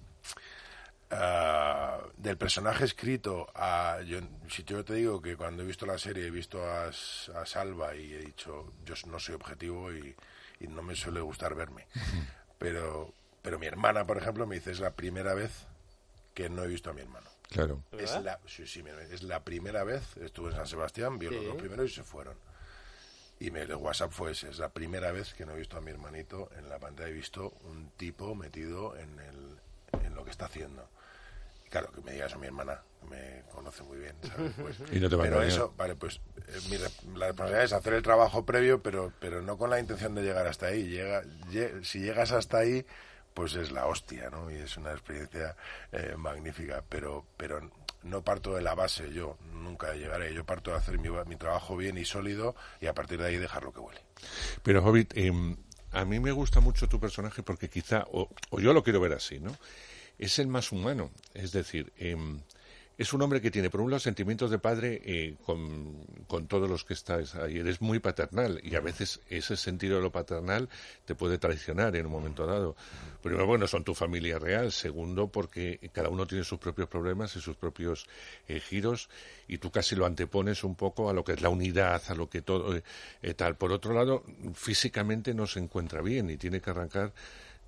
del personaje escrito si yo te digo que cuando he visto la serie he visto a Salva y he dicho, yo no soy objetivo y no me suele gustar verme, pero mi hermana, por ejemplo, me dice, es la primera vez que no he visto a mi hermano.
Claro.
Es la primera vez, estuve en San Sebastián, vio los 2 primeros y se fueron. Y el WhatsApp fue ese, es la primera vez que no he visto a mi hermanito en la pantalla, he visto un tipo metido en lo que está haciendo. Claro, que me digas a mi hermana, me conoce muy bien, ¿sabes? Pues,
y no te va
pero eso, vale, pues la responsabilidad es hacer el trabajo previo, pero no con la intención de llegar hasta ahí. Si llegas hasta ahí, pues es la hostia, ¿no? Y es una experiencia magnífica, pero no parto de la base, yo nunca llegaré, yo parto de hacer mi trabajo bien y sólido y a partir de ahí dejarlo que huele.
Pero, Hobbit, a mí me gusta mucho tu personaje porque quizá, o yo lo quiero ver así, ¿no? Es el más humano, es decir, es un hombre que tiene, por un lado, sentimientos de padre con todos los que estás ahí. Eres muy paternal y a veces ese sentido de lo paternal te puede traicionar en un momento dado. Primero, bueno, son tu familia real. Segundo, porque cada uno tiene sus propios problemas y sus propios giros y tú casi lo antepones un poco a lo que es la unidad, a lo que todo tal. Por otro lado, físicamente no se encuentra bien y tiene que arrancar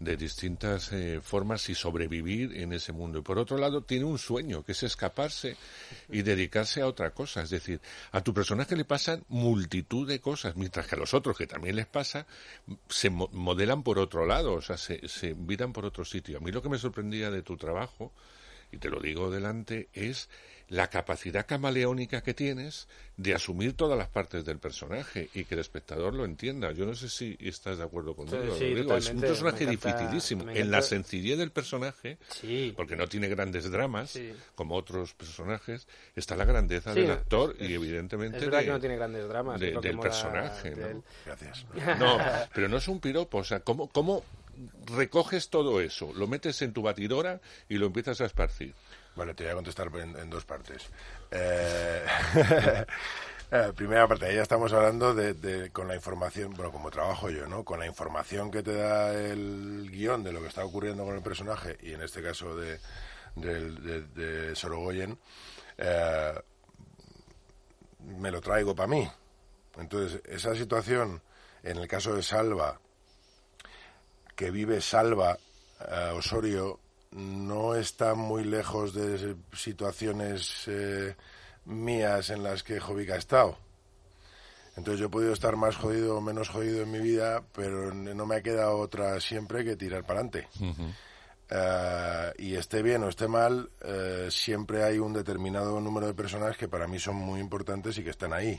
de distintas formas y sobrevivir en ese mundo. Y por otro lado tiene un sueño, que es escaparse y dedicarse a otra cosa. Es decir, a tu personaje le pasan multitud de cosas, mientras que a los otros, que también les pasa, se modelan por otro lado, o sea, se miran por otro sitio. A mí lo que me sorprendía de tu trabajo, y te lo digo delante, es la capacidad camaleónica que tienes de asumir todas las partes del personaje y que el espectador lo entienda. Yo no sé si estás de acuerdo conmigo.
Sí,
Rodrigo. Es un personaje dificilísimo. En la sencillez del personaje, porque no tiene grandes dramas, como otros personajes, está la grandeza del actor y evidentemente
es verdad que no tiene grandes dramas,
del personaje. ¿no?
Gracias.
No, pero no es un piropo. O sea, ¿cómo recoges todo eso? Lo metes en tu batidora y lo empiezas a esparcir.
Bueno, te voy a contestar en dos partes. Primera parte, ya estamos hablando de con la información, bueno, como trabajo yo, ¿no? Con la información que te da el guión de lo que está ocurriendo con el personaje, y en este caso de Sorogoyen, me lo traigo para mí. Entonces, esa situación, en el caso de Salva, que vive Salva, Osorio, no está muy lejos de situaciones mías en las que Jovic ha estado. Entonces yo he podido estar más jodido o menos jodido en mi vida, pero no me ha quedado otra siempre que tirar para adelante. Y esté bien o esté mal, siempre hay un determinado número de personas que para mí son muy importantes y que están ahí.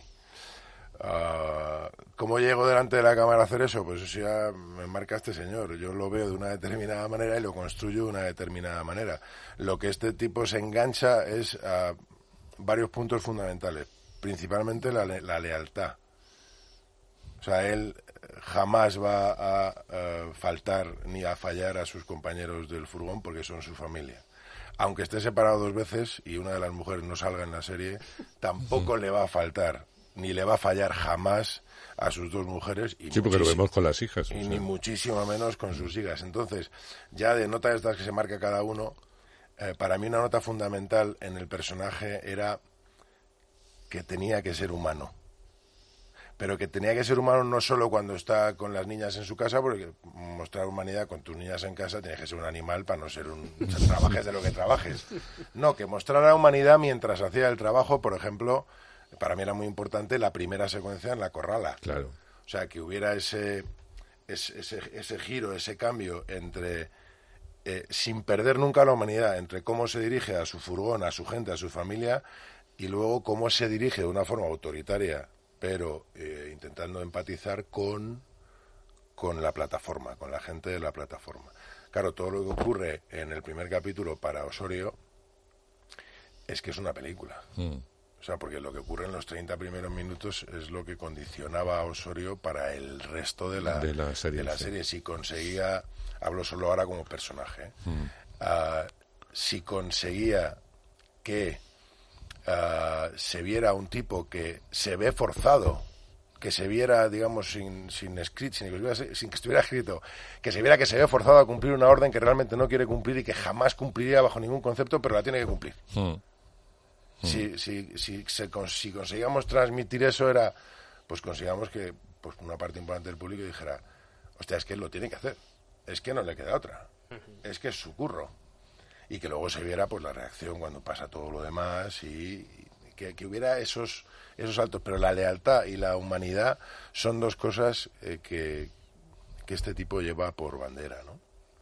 ¿Cómo llego delante de la cámara a hacer eso? Pues eso ya me marca este señor. Yo lo veo de una determinada manera y lo construyo de una determinada manera. Lo que este tipo se engancha es a varios puntos fundamentales, principalmente la lealtad. O sea, él jamás va a faltar ni a fallar a sus compañeros del furgón porque son su familia. Aunque esté separado 2 veces y una de las mujeres no salga en la serie, tampoco le va a faltar ni le va a fallar jamás a sus 2 mujeres. Y
sí, porque lo vemos con las hijas.
Y ni muchísimo menos con sus hijas. Entonces, ya de notas estas que se marca cada uno, para mí una nota fundamental en el personaje era que tenía que ser humano. Pero que tenía que ser humano no solo cuando está con las niñas en su casa, porque mostrar humanidad con tus niñas en casa tienes que ser un animal para no ser trabajes de lo que trabajes. No, que mostrara humanidad mientras hacía el trabajo. Por ejemplo, para mí era muy importante la primera secuencia en la corrala.
Claro.
O sea, que hubiera ese giro, ese cambio entre, sin perder nunca la humanidad, entre cómo se dirige a su furgón, a su gente, a su familia, y luego cómo se dirige de una forma autoritaria, pero intentando empatizar con la plataforma, con la gente de la plataforma. Claro, todo lo que ocurre en el primer capítulo para Osorio es que es una película. O sea, porque lo que ocurre en los 30 primeros minutos es lo que condicionaba a Osorio para el resto de la serie. Si conseguía, hablo solo ahora como personaje, si conseguía que se viera un tipo que se ve forzado, que se viera, digamos, sin que estuviera escrito, que se viera que se ve forzado a cumplir una orden que realmente no quiere cumplir y que jamás cumpliría bajo ningún concepto, pero la tiene que cumplir. Si conseguíamos transmitir eso, pues consigamos que pues una parte importante del público dijera, hostia, es que él lo tiene que hacer, es que no le queda otra, es que es su curro. Y que luego se viera pues la reacción cuando pasa todo lo demás y que hubiera esos saltos. Pero la lealtad y la humanidad son 2 cosas que este tipo lleva por bandera, ¿no?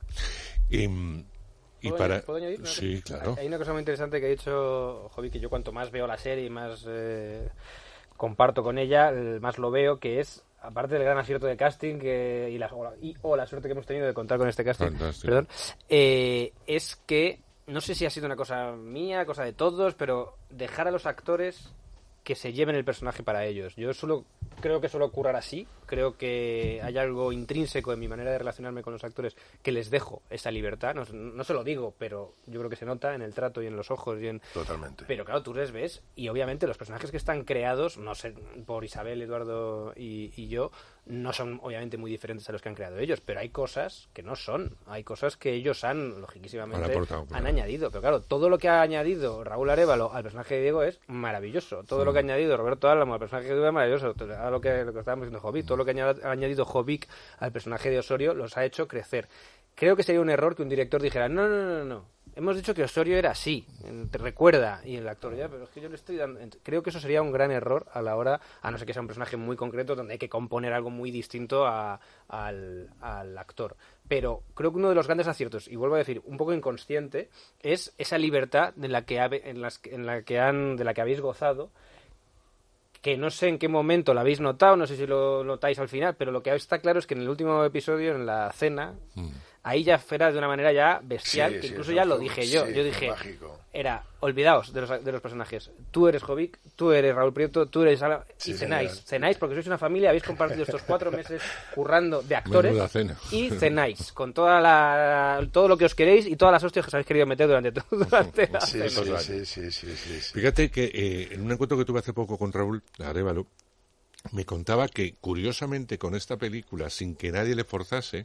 ¿Puedo añadir?
Sí, claro.
Hay una cosa muy interesante que ha dicho Jovic, que yo cuanto más veo la serie y más comparto con ella, más lo veo, que es, aparte del gran acierto de casting o la suerte que hemos tenido de contar con este casting, perdón, es que, no sé si ha sido una cosa mía, cosa de todos, pero dejar a los actores que se lleven el personaje para ellos. Yo creo que suele ocurrir así. Creo que hay algo intrínseco en mi manera de relacionarme con los actores que les dejo esa libertad. No se lo digo, pero yo creo que se nota en el trato y en los ojos.
Totalmente.
Pero claro, tú les ves y obviamente los personajes que están creados, no sé, por Isabel, Eduardo y yo, no son obviamente muy diferentes a los que han creado ellos, pero hay cosas que no son, hay cosas que ellos han, lógicamente, han añadido. Pero claro, todo lo que ha añadido Raúl Arévalo al personaje de Diego es maravilloso. Todo lo que ha añadido Roberto Álamo al personaje de Diego es maravilloso. Ahora lo que estábamos diciendo Jovic, todo lo que ha añadido Jovic al personaje de Osorio los ha hecho crecer. Creo que sería un error que un director dijera, no. Hemos dicho que Osorio era así, te recuerda, y el actor ya, pero es que yo le estoy dando... Creo que eso sería un gran error a la hora, a no ser que sea un personaje muy concreto donde hay que componer algo muy distinto al actor. Pero creo que uno de los grandes aciertos, y vuelvo a decir, un poco inconsciente, es esa libertad de la que habéis gozado, que no sé en qué momento la habéis notado, no sé si lo notáis al final, pero lo que está claro es que en el último episodio, en la cena... Ahí ya fuera de una manera ya bestial, que incluso ya lo dije yo. Yo dije, mágico. Era, olvidaos de los personajes. Tú eres Jovic, tú eres Raúl Prieto, tú eres Ala, y cenáis porque sois una familia, habéis compartido estos 4 meses currando de actores y cenáis con todo lo que os queréis y todas las hostias que os habéis querido meter durante la cena.
Sí.
Fíjate que en un encuentro que tuve hace poco con Raúl Arévalo, me contaba que curiosamente con esta película, sin que nadie le forzase,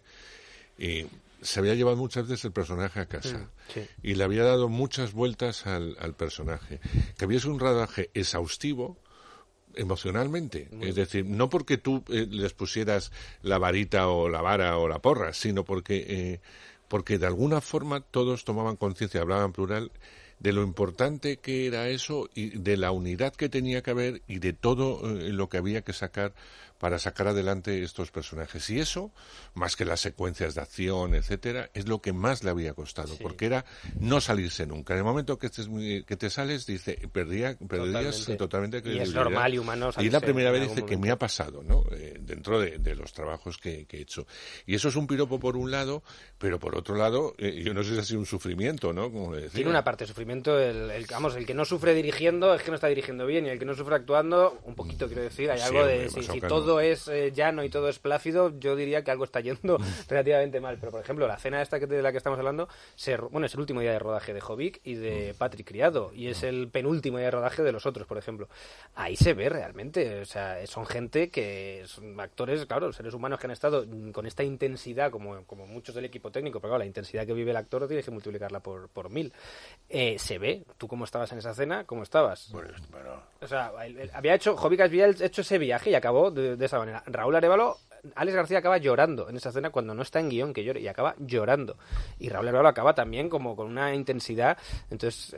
se había llevado muchas veces el personaje a casa y le había dado muchas vueltas al personaje, que había sido un rodaje exhaustivo emocionalmente, es decir, no porque tú les pusieras la varita o la vara o la porra, sino porque de alguna forma todos tomaban conciencia, hablaban plural, de lo importante que era eso y de la unidad que tenía que haber y de todo lo que había que sacar para sacar adelante estos personajes. Y eso, más que las secuencias de acción, etcétera, es lo que más le había costado, porque era no salirse nunca. En el momento que te sales, dice, perdías totalmente credibilidad.
Y es normal y humano salirse.
Y la primera vez dice que me ha pasado, ¿no? Dentro de los trabajos que he hecho. Y eso es un piropo por un lado, pero por otro lado, yo no sé si ha sido un sufrimiento, ¿no? Como decía.
Tiene una parte de sufrimiento, el que no sufre dirigiendo es que no está dirigiendo bien, y el que no sufre actuando, un poquito quiero decir, hay algo de... Si todo es llano y todo es plácido, yo diría que algo está yendo relativamente mal. Pero, por ejemplo, la cena esta de la que estamos hablando, es el último día de rodaje de Jovic y de Patrick Criado, y es el penúltimo día de rodaje de los otros, por ejemplo. Ahí se ve realmente, o sea, son gente que son actores, claro, seres humanos que han estado con esta intensidad, como muchos del equipo técnico, pero claro, la intensidad que vive el actor tienes que multiplicarla por 1000. Se ve, tú cómo estabas en esa cena, cómo estabas.
Bueno.
O sea, Jovic había hecho ese viaje y acabó de esa manera. Raúl Arévalo, Alex García acaba llorando en esa escena cuando no está en guión que llore, y acaba llorando. Y Raúl Arévalo acaba también como con una intensidad. Entonces,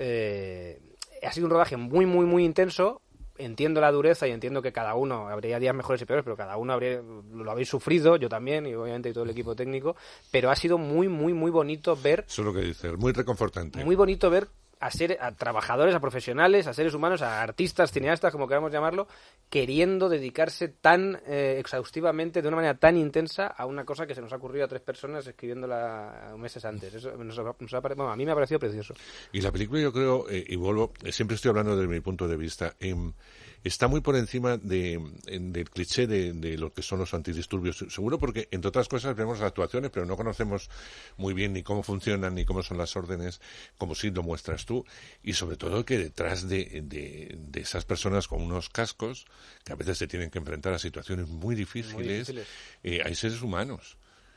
ha sido un rodaje muy, muy, muy intenso. Entiendo la dureza y entiendo que cada uno, habría días mejores y peores, pero cada uno lo habéis sufrido, yo también, y obviamente todo el equipo técnico, pero ha sido muy, muy, muy bonito ver...
Eso es lo que dices, muy reconfortante.
Muy bonito ver a trabajadores, a profesionales, a seres humanos, a artistas, cineastas, como queramos llamarlo, queriendo dedicarse tan exhaustivamente, de una manera tan intensa, a una cosa que se nos ha ocurrido a 3 personas escribiéndola meses antes. Eso a mí me ha parecido precioso.
Y la película, yo creo, y vuelvo, siempre estoy hablando desde mi punto de vista, está muy por encima del cliché de lo que son los antidisturbios. Seguro porque, entre otras cosas, vemos las actuaciones, pero no conocemos muy bien ni cómo funcionan, ni cómo son las órdenes, como sí lo muestras tú. Y sobre todo que detrás de esas personas con unos cascos, que a veces se tienen que enfrentar a situaciones muy difíciles. Hay seres humanos.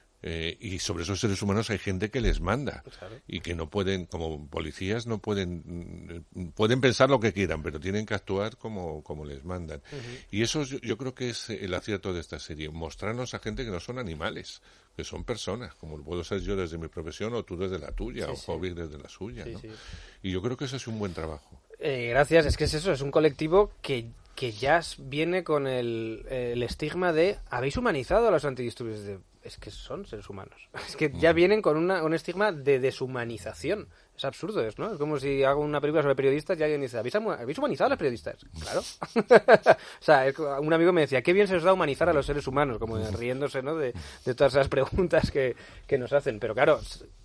Y sobre esos seres humanos hay gente que les manda, claro, y que no pueden, como policías, no pueden pensar lo que quieran, pero tienen que actuar como les mandan. Y eso yo creo que es el acierto de esta serie, mostrarnos a gente que no son animales, que son personas, como puedo ser yo desde mi profesión, o tú desde la tuya, o Jovic desde la suya, ¿no? Y yo creo que eso es un buen trabajo.
Gracias, es que es eso, es un colectivo que ya viene con el estigma de habéis humanizado a los antidisturbios. Es que son seres humanos. Es que ya vienen con un estigma de deshumanización. Es absurdo, ¿no? Es como si hago una película sobre periodistas y alguien dice, ¿habéis humanizado a los periodistas? Claro. O sea, un amigo me decía, qué bien se os da humanizar a los seres humanos, como riéndose, ¿no? De todas esas preguntas que nos hacen. Pero claro,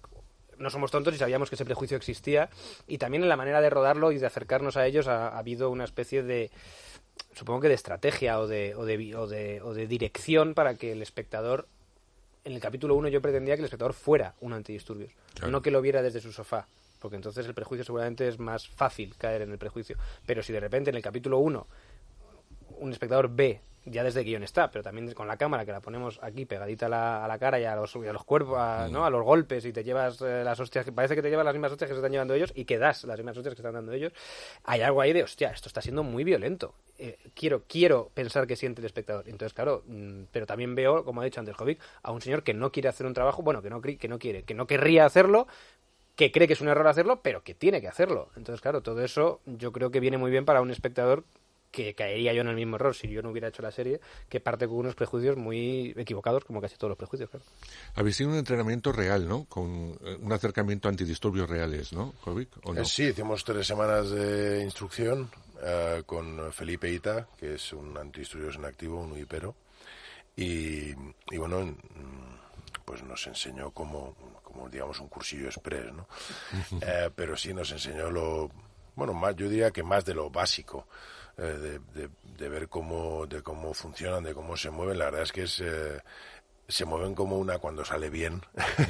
no somos tontos y sabíamos que ese prejuicio existía, y también en la manera de rodarlo y de acercarnos a ellos ha habido una especie de, supongo que de estrategia o de dirección para que el espectador, en el capítulo 1 yo pretendía que el espectador fuera un antidisturbios, claro, no que lo viera desde su sofá, porque entonces el prejuicio seguramente es más fácil caer en el prejuicio. Pero si de repente en el capítulo 1 un espectador ve ya desde guión está, pero también con la cámara que la ponemos aquí pegadita a la cara y a los cuerpos, ¿no? A los golpes, y te llevas las hostias, que parece que te llevas las mismas hostias que se están llevando ellos y que das las mismas hostias que están dando ellos. Hay algo ahí de, hostia, esto está siendo muy violento. Quiero pensar que siente el espectador. Entonces, claro, pero también veo, como ha dicho antes Jovic, a un señor que no quiere hacer un trabajo, bueno, que no querría hacerlo, que cree que es un error hacerlo, pero que tiene que hacerlo. Entonces, claro, todo eso yo creo que viene muy bien para un espectador, que caería yo en el mismo error si yo no hubiera hecho la serie, que parte con unos prejuicios muy equivocados, como casi todos los prejuicios, claro.
Habéis tenido un entrenamiento real, ¿no? Con un acercamiento a antidisturbios reales, ¿no, Jovic? ¿O no?
Sí, hicimos 3 semanas de instrucción con Felipe Ita, que es un antidisturbios en activo, un huipero, y bueno, pues nos enseñó como digamos un cursillo express, ¿no? Pero sí nos enseñó más, yo diría que más de lo básico, de ver cómo funcionan, de cómo se mueven. La verdad es que se mueven como una cuando sale bien,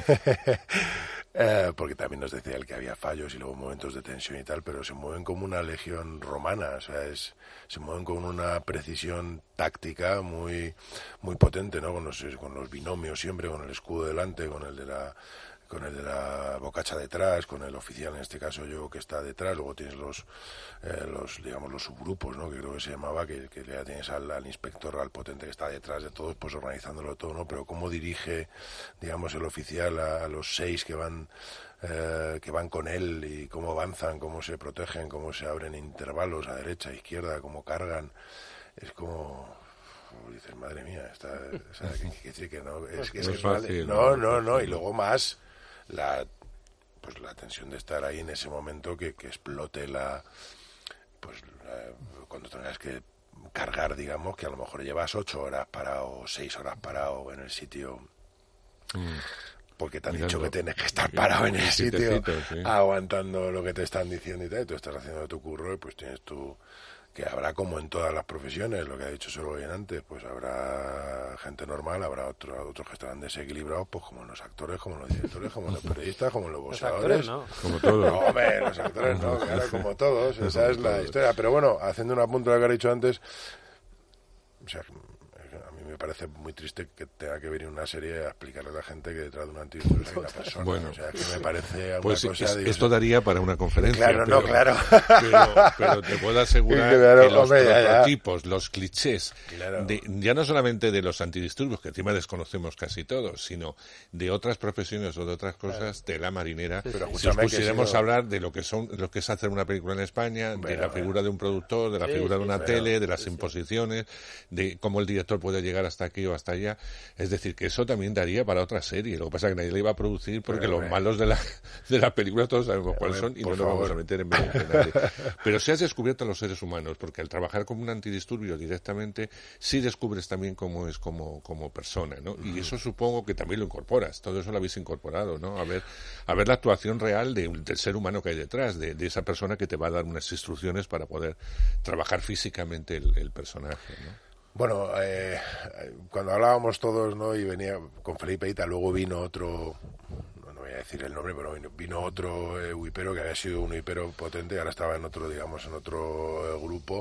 porque también nos decía él que había fallos y luego momentos de tensión y tal, pero se mueven como una legión romana, o sea, se mueven con una precisión táctica muy muy potente, ¿no? Con los binomios siempre, con el escudo delante, con el de la bocacha detrás, con el oficial, en este caso yo, que está detrás. Luego tienes los subgrupos, ¿no? Que creo que se llamaba, que ya tienes al inspector, al potente que está detrás de todos, pues organizándolo todo, ¿no? Pero cómo dirige, digamos, el oficial a los 6 que van con él, y cómo avanzan, cómo se protegen, cómo se abren intervalos a derecha, a izquierda, cómo cargan. Es como... dices, madre mía, que no es fácil. No, y luego más la tensión de estar ahí en ese momento, que explote cuando tengas que cargar, digamos, que a lo mejor llevas 8 horas parado, 6 horas parado en el sitio, porque te han dicho que tienes que estar parado en el sitio, sí, aguantando lo que te están diciendo y tal, y tú estás haciendo tu curro, y pues tienes que habrá, como en todas las profesiones, lo que ha dicho Solo bien antes, pues habrá gente normal, habrá otros que estarán desequilibrados, pues como los actores, como los directores, como los periodistas, como los boxeadores.
Los actores no.
Como todos.
No, hombre, los actores no, claro, como todos, esa es la historia. Pero bueno, haciendo un apunte a lo que ha dicho antes, o sea, a mí me parece muy triste que tenga que venir una serie a explicarle a la gente que detrás de un antidisturbios hay una persona.
Bueno,
o sea, que me parece una
pues
cosa...
esto daría para una conferencia.
Claro, claro.
Pero te puedo asegurar que los prototipos, los clichés, ya no solamente de los antidisturbios, que encima desconocemos casi todos, sino de otras profesiones o de otras cosas, de la marinera. Si os pusiéramos a hablar de lo que es hacer una película en España, de la figura de un productor, de la figura de una tele, de las imposiciones, de cómo el director puede llegar hasta aquí o hasta allá. Es decir, que eso también daría para otra serie. Lo que pasa es que nadie la iba a producir, porque los malos de la película todos sabemos cuáles son, y no nos vamos a meter en medio de nadie. Pero si has descubierto a los seres humanos, porque al trabajar como un antidisturbio directamente, sí descubres también cómo es como persona, ¿no? Y eso supongo que también lo incorporas. Todo eso lo habéis incorporado, ¿no? A ver la actuación real del ser humano que hay detrás, de esa persona que te va a dar unas instrucciones para poder trabajar físicamente el personaje, ¿no?
Bueno, cuando hablábamos todos, ¿no? Y venía con Felipe Ita, luego vino otro, no voy a decir el nombre, pero vino otro huipero, que había sido un huipero potente, ahora estaba en otro grupo,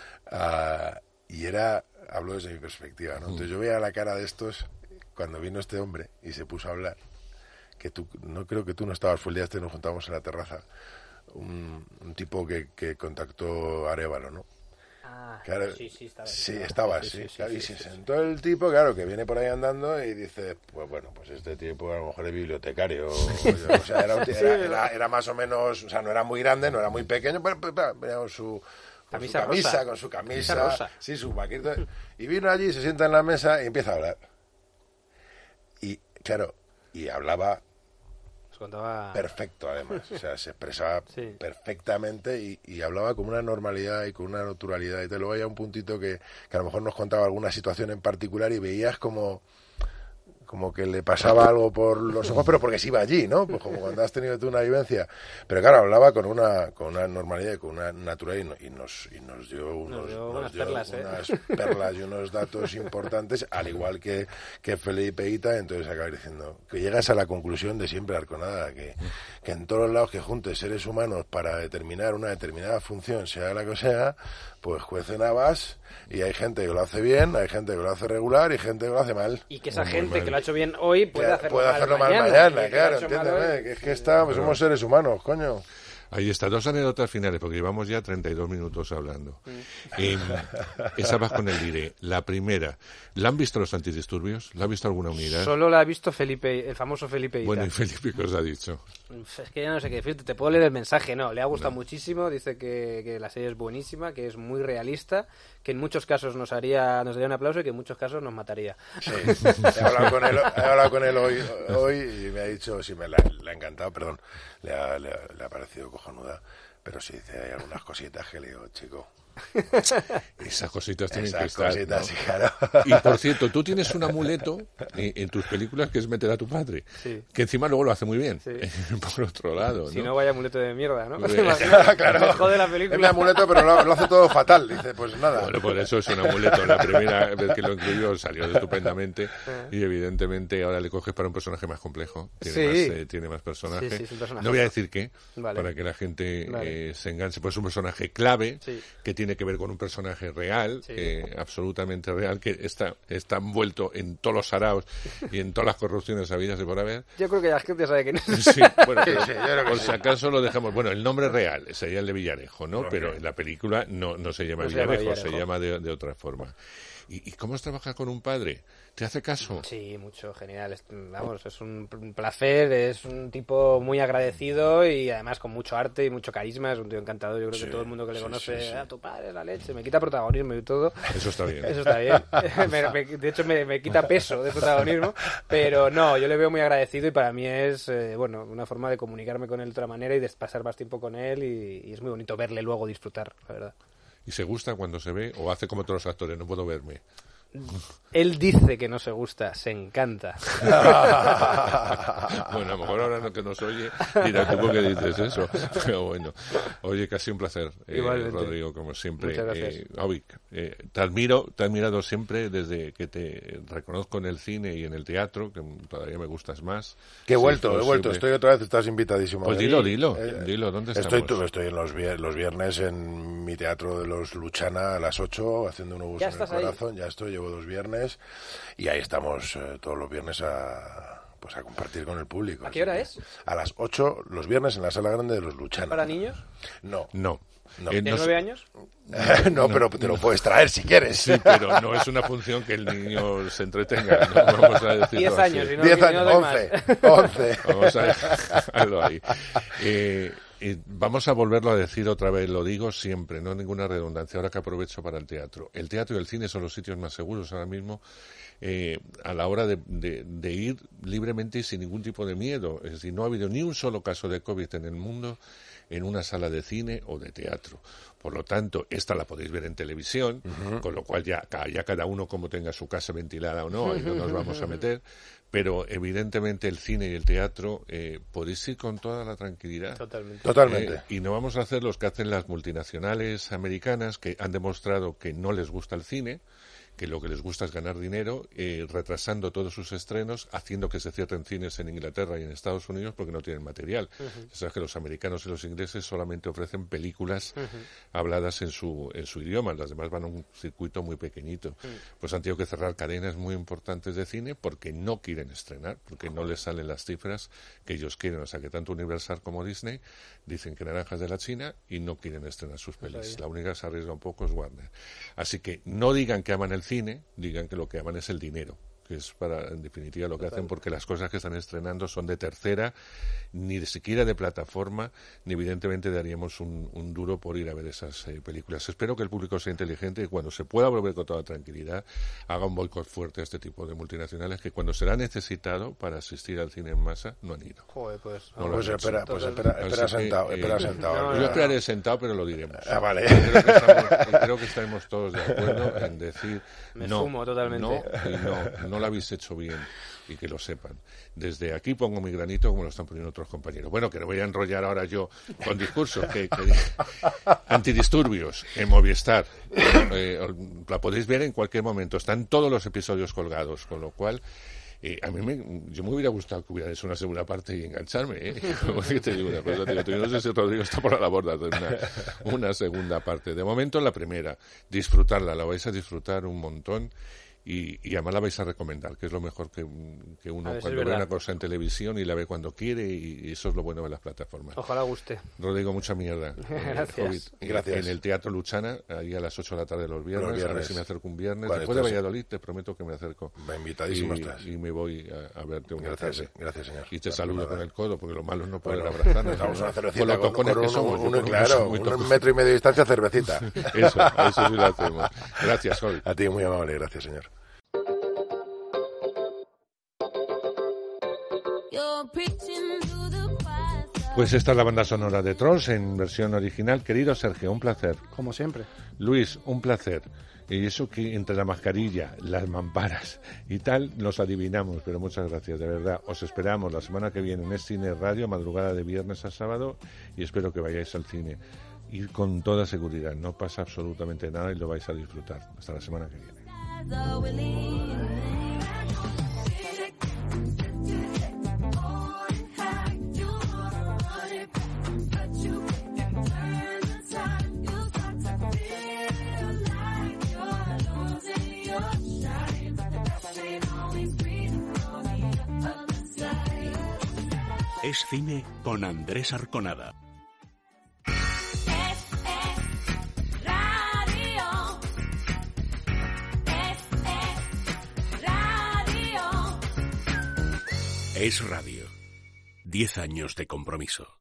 y hablo desde mi perspectiva, ¿no? Entonces yo veía la cara de estos cuando vino este hombre y se puso a hablar, que no creo que tú no estabas, fue el día nos juntamos en la terraza, un tipo que contactó a Arévalo, ¿no? Claro, sí, estaba. Y se sentó el tipo, claro, que viene por ahí andando y dice, pues bueno, pues este tipo a lo mejor es bibliotecario, o sea, era más o menos, o sea, no era muy grande, no era muy pequeño, pero con su camisa, sí, su vaquita, y vino allí, se sienta en la mesa y empieza a hablar. Y claro, y hablaba perfecto, además, o sea, se expresaba perfectamente y hablaba con una normalidad y con una naturalidad, y luego había un puntito que a lo mejor nos contaba alguna situación en particular y veías como como que le pasaba algo por los ojos, pero porque se iba allí, ¿no? Pues como cuando has tenido tú una vivencia. Pero claro, hablaba con una normalidad y con una naturalidad y nos dio unas perlas y unos datos importantes, al igual que Felipe Ita. Entonces acaba diciendo que llegas a la conclusión de siempre, Arconada, que en todos los lados que juntes seres humanos para determinar una determinada función, sea la que sea, pues cuecen habas, y hay gente que lo hace bien, hay gente que lo hace regular y gente que lo hace mal.
Y que esa gente que lo ha hecho bien hoy puede hacerlo
mal mañana, claro, entiéndeme, que es que somos seres humanos, coño.
Ahí está, 2 anécdotas finales, porque llevamos ya 32 minutos hablando. Esa vas con el diré. La primera, ¿la han visto los antidisturbios? ¿La ha visto alguna unidad?
Solo la ha visto Felipe, el famoso Felipe Ita.
Bueno, ¿y Felipe qué os ha dicho?
Es que ya no sé qué decirte, te puedo leer el mensaje. No, le ha gustado muchísimo, dice que la serie es buenísima, que es muy realista, que en muchos casos nos daría un aplauso y que en muchos casos nos mataría.
Sí, he hablado con él hoy y me ha dicho, sí, le ha encantado, perdón, le ha parecido cojonuda, pero sí dice, hay algunas cositas que le digo, chico,
Esas cositas tienen que estar,
cositas,
¿no?
sí, claro.
Y por cierto, tú tienes un amuleto en tus películas que es meter a tu padre,
sí,
que encima luego lo hace muy bien,
sí,
por otro lado, ¿no?
Si no, vaya amuleto de mierda, ¿no?
Claro,
jode la película.
Es mi amuleto, pero lo hace todo fatal. Dice, pues nada.
Bueno, por eso es un amuleto. La primera vez que lo incluyó salió estupendamente y evidentemente ahora le coges para un personaje más complejo, tiene más personaje.
Sí, es un personaje.
No voy a decir qué,
vale,
para que la gente se enganche, pues es un personaje clave, que tiene que ver con un personaje real, absolutamente real, que está envuelto en todos los saraos y en todas las corrupciones habidas y por haber.
Yo creo que la gente sabe que no.
Sí, bueno, por si acaso lo dejamos. Bueno, el nombre real sería el de Villarejo, ¿no? Pero en la película no se llama Villarejo, se llama de otra forma. ¿Y cómo es trabajar con un padre? ¿Te hace caso?
Sí, mucho, genial. Vamos, es un placer, es un tipo muy agradecido y además con mucho arte y mucho carisma, es un tío encantador. Yo creo que todo el mundo que le conoce, tu padre es la leche, me quita protagonismo y todo.
Eso está bien.
Eso está bien. De hecho, me quita peso de protagonismo, pero no, yo le veo muy agradecido y para mí es, una forma de comunicarme con él de otra manera y de pasar más tiempo con él y es muy bonito verle luego disfrutar, la verdad.
¿Y se gusta cuando se ve o hace como todos los actores, no puedo verme?
Él dice que no se gusta, se encanta.
Bueno, a lo mejor ahora no que nos oye dirá tú por qué dices eso. Pero bueno, oye, casi un placer, Rodrigo, como siempre.
Muchas gracias.
Avic, te he admirado siempre desde que te reconozco en el cine y en el teatro, que todavía me gustas más.
Que he vuelto, estoy otra vez, estás invitadísimo.
Pues dilo, ¿dónde estamos?
Estoy en los viernes en mi teatro de los Luchana a las 8, haciendo un obús en el corazón,
ahí.
Ya estoy, llevo 2 viernes y ahí estamos todos los viernes a compartir con el público.
¿A qué hora es?
A las 8 los viernes en la sala grande de los Luchana.
¿Para niños?
No.
¿De 9 años?
No, pero te lo puedes traer si quieres.
Sí, pero no es una función que el niño se entretenga, ¿no? Vamos a decirlo
10 años,
así.
si no,
10 años, 11.
Vamos a dejarlo ahí. Y vamos a volverlo a decir otra vez, lo digo siempre, no ninguna redundancia, ahora que aprovecho para el teatro. El teatro y el cine son los sitios más seguros ahora mismo a la hora de ir libremente y sin ningún tipo de miedo. Es decir, no ha habido ni un solo caso de COVID en el mundo en una sala de cine o de teatro. Por lo tanto, esta la podéis ver en televisión, con lo cual ya cada uno como tenga su casa ventilada o no, ahí no nos vamos a meter, pero evidentemente el cine y el teatro podéis ir con toda la tranquilidad.
Totalmente.
Y no vamos a hacer los que hacen las multinacionales americanas, que han demostrado que no les gusta el cine, que lo que les gusta es ganar dinero, retrasando todos sus estrenos, haciendo que se cierren cines en Inglaterra y en Estados Unidos porque no tienen material. Sabes que los americanos y los ingleses solamente ofrecen películas habladas en su idioma, las demás van a un circuito muy pequeñito. Pues han tenido que cerrar cadenas muy importantes de cine porque no quieren estrenar, porque no les salen las cifras que ellos quieren. O sea que tanto Universal como Disney dicen que naranjas de la China y no quieren estrenar sus pelis. La única que se arriesga un poco es Warner. Así que no digan que aman el cine, digan que lo que aman es el dinero, que es en definitiva lo que hacen, porque las cosas que están estrenando son de tercera, ni siquiera de plataforma, ni evidentemente daríamos un duro por ir a ver esas películas. Espero que el público sea inteligente y cuando se pueda volver con toda tranquilidad haga un boicot fuerte a este tipo de multinacionales que cuando será necesitado para asistir al cine en masa no han ido.
Joder, pues
espera sentado.
Yo esperaré sentado, pero lo diremos.
Vale.
Creo que estaremos todos de acuerdo en decir
Me sumo totalmente.
No no lo habéis hecho bien, y que lo sepan. Desde aquí pongo mi granito como lo están poniendo otros compañeros. Bueno, que no voy a enrollar ahora yo con discursos. Antidisturbios en Movistar. La podéis ver en cualquier momento. Están todos los episodios colgados, con lo cual... yo me hubiera gustado que hubiera hecho una segunda parte y engancharme, Como que te digo una cosa, tío, no sé si Rodrigo está por la borda de una segunda parte. De momento la primera, disfrutarla, la vais a disfrutar un montón. Y además la vais a recomendar, que es lo mejor que uno cuando ve una cosa en televisión y la ve cuando quiere, y eso es lo bueno de las plataformas.
Ojalá guste.
Rodrigo, mucha mierda.
Gracias.
Gracias. En el Teatro Luchana, ahí a las 8 de la tarde los viernes. A ver si me acerco un viernes. Después de Valladolid, te prometo que me acerco.
Invitadísimo estás.
Y me voy a verte una tarde.
Gracias, señor.
Y te saludo con el codo, porque lo malo es no poder abrazarnos.
Vamos a una cervecita
con los tocones que somos.
Claro, 1,5 metros de distancia, cervecita.
Eso sí lo hacemos. Gracias, Javi.
A ti, muy amable. Gracias, señor.
Pues esta es la banda sonora de Trolls en versión original. Querido Sergio, un placer.
Como siempre.
Luis, un placer. Y eso que entre la mascarilla, las mamparas y tal, nos adivinamos, pero muchas gracias, de verdad. Os esperamos la semana que viene en Es Cine Radio, madrugada de viernes a sábado, y espero que vayáis al cine. Y con toda seguridad, no pasa absolutamente nada y lo vais a disfrutar. Hasta la semana que viene.
Es Cine con Andrés Arconada. Es Radio. 10 años de compromiso.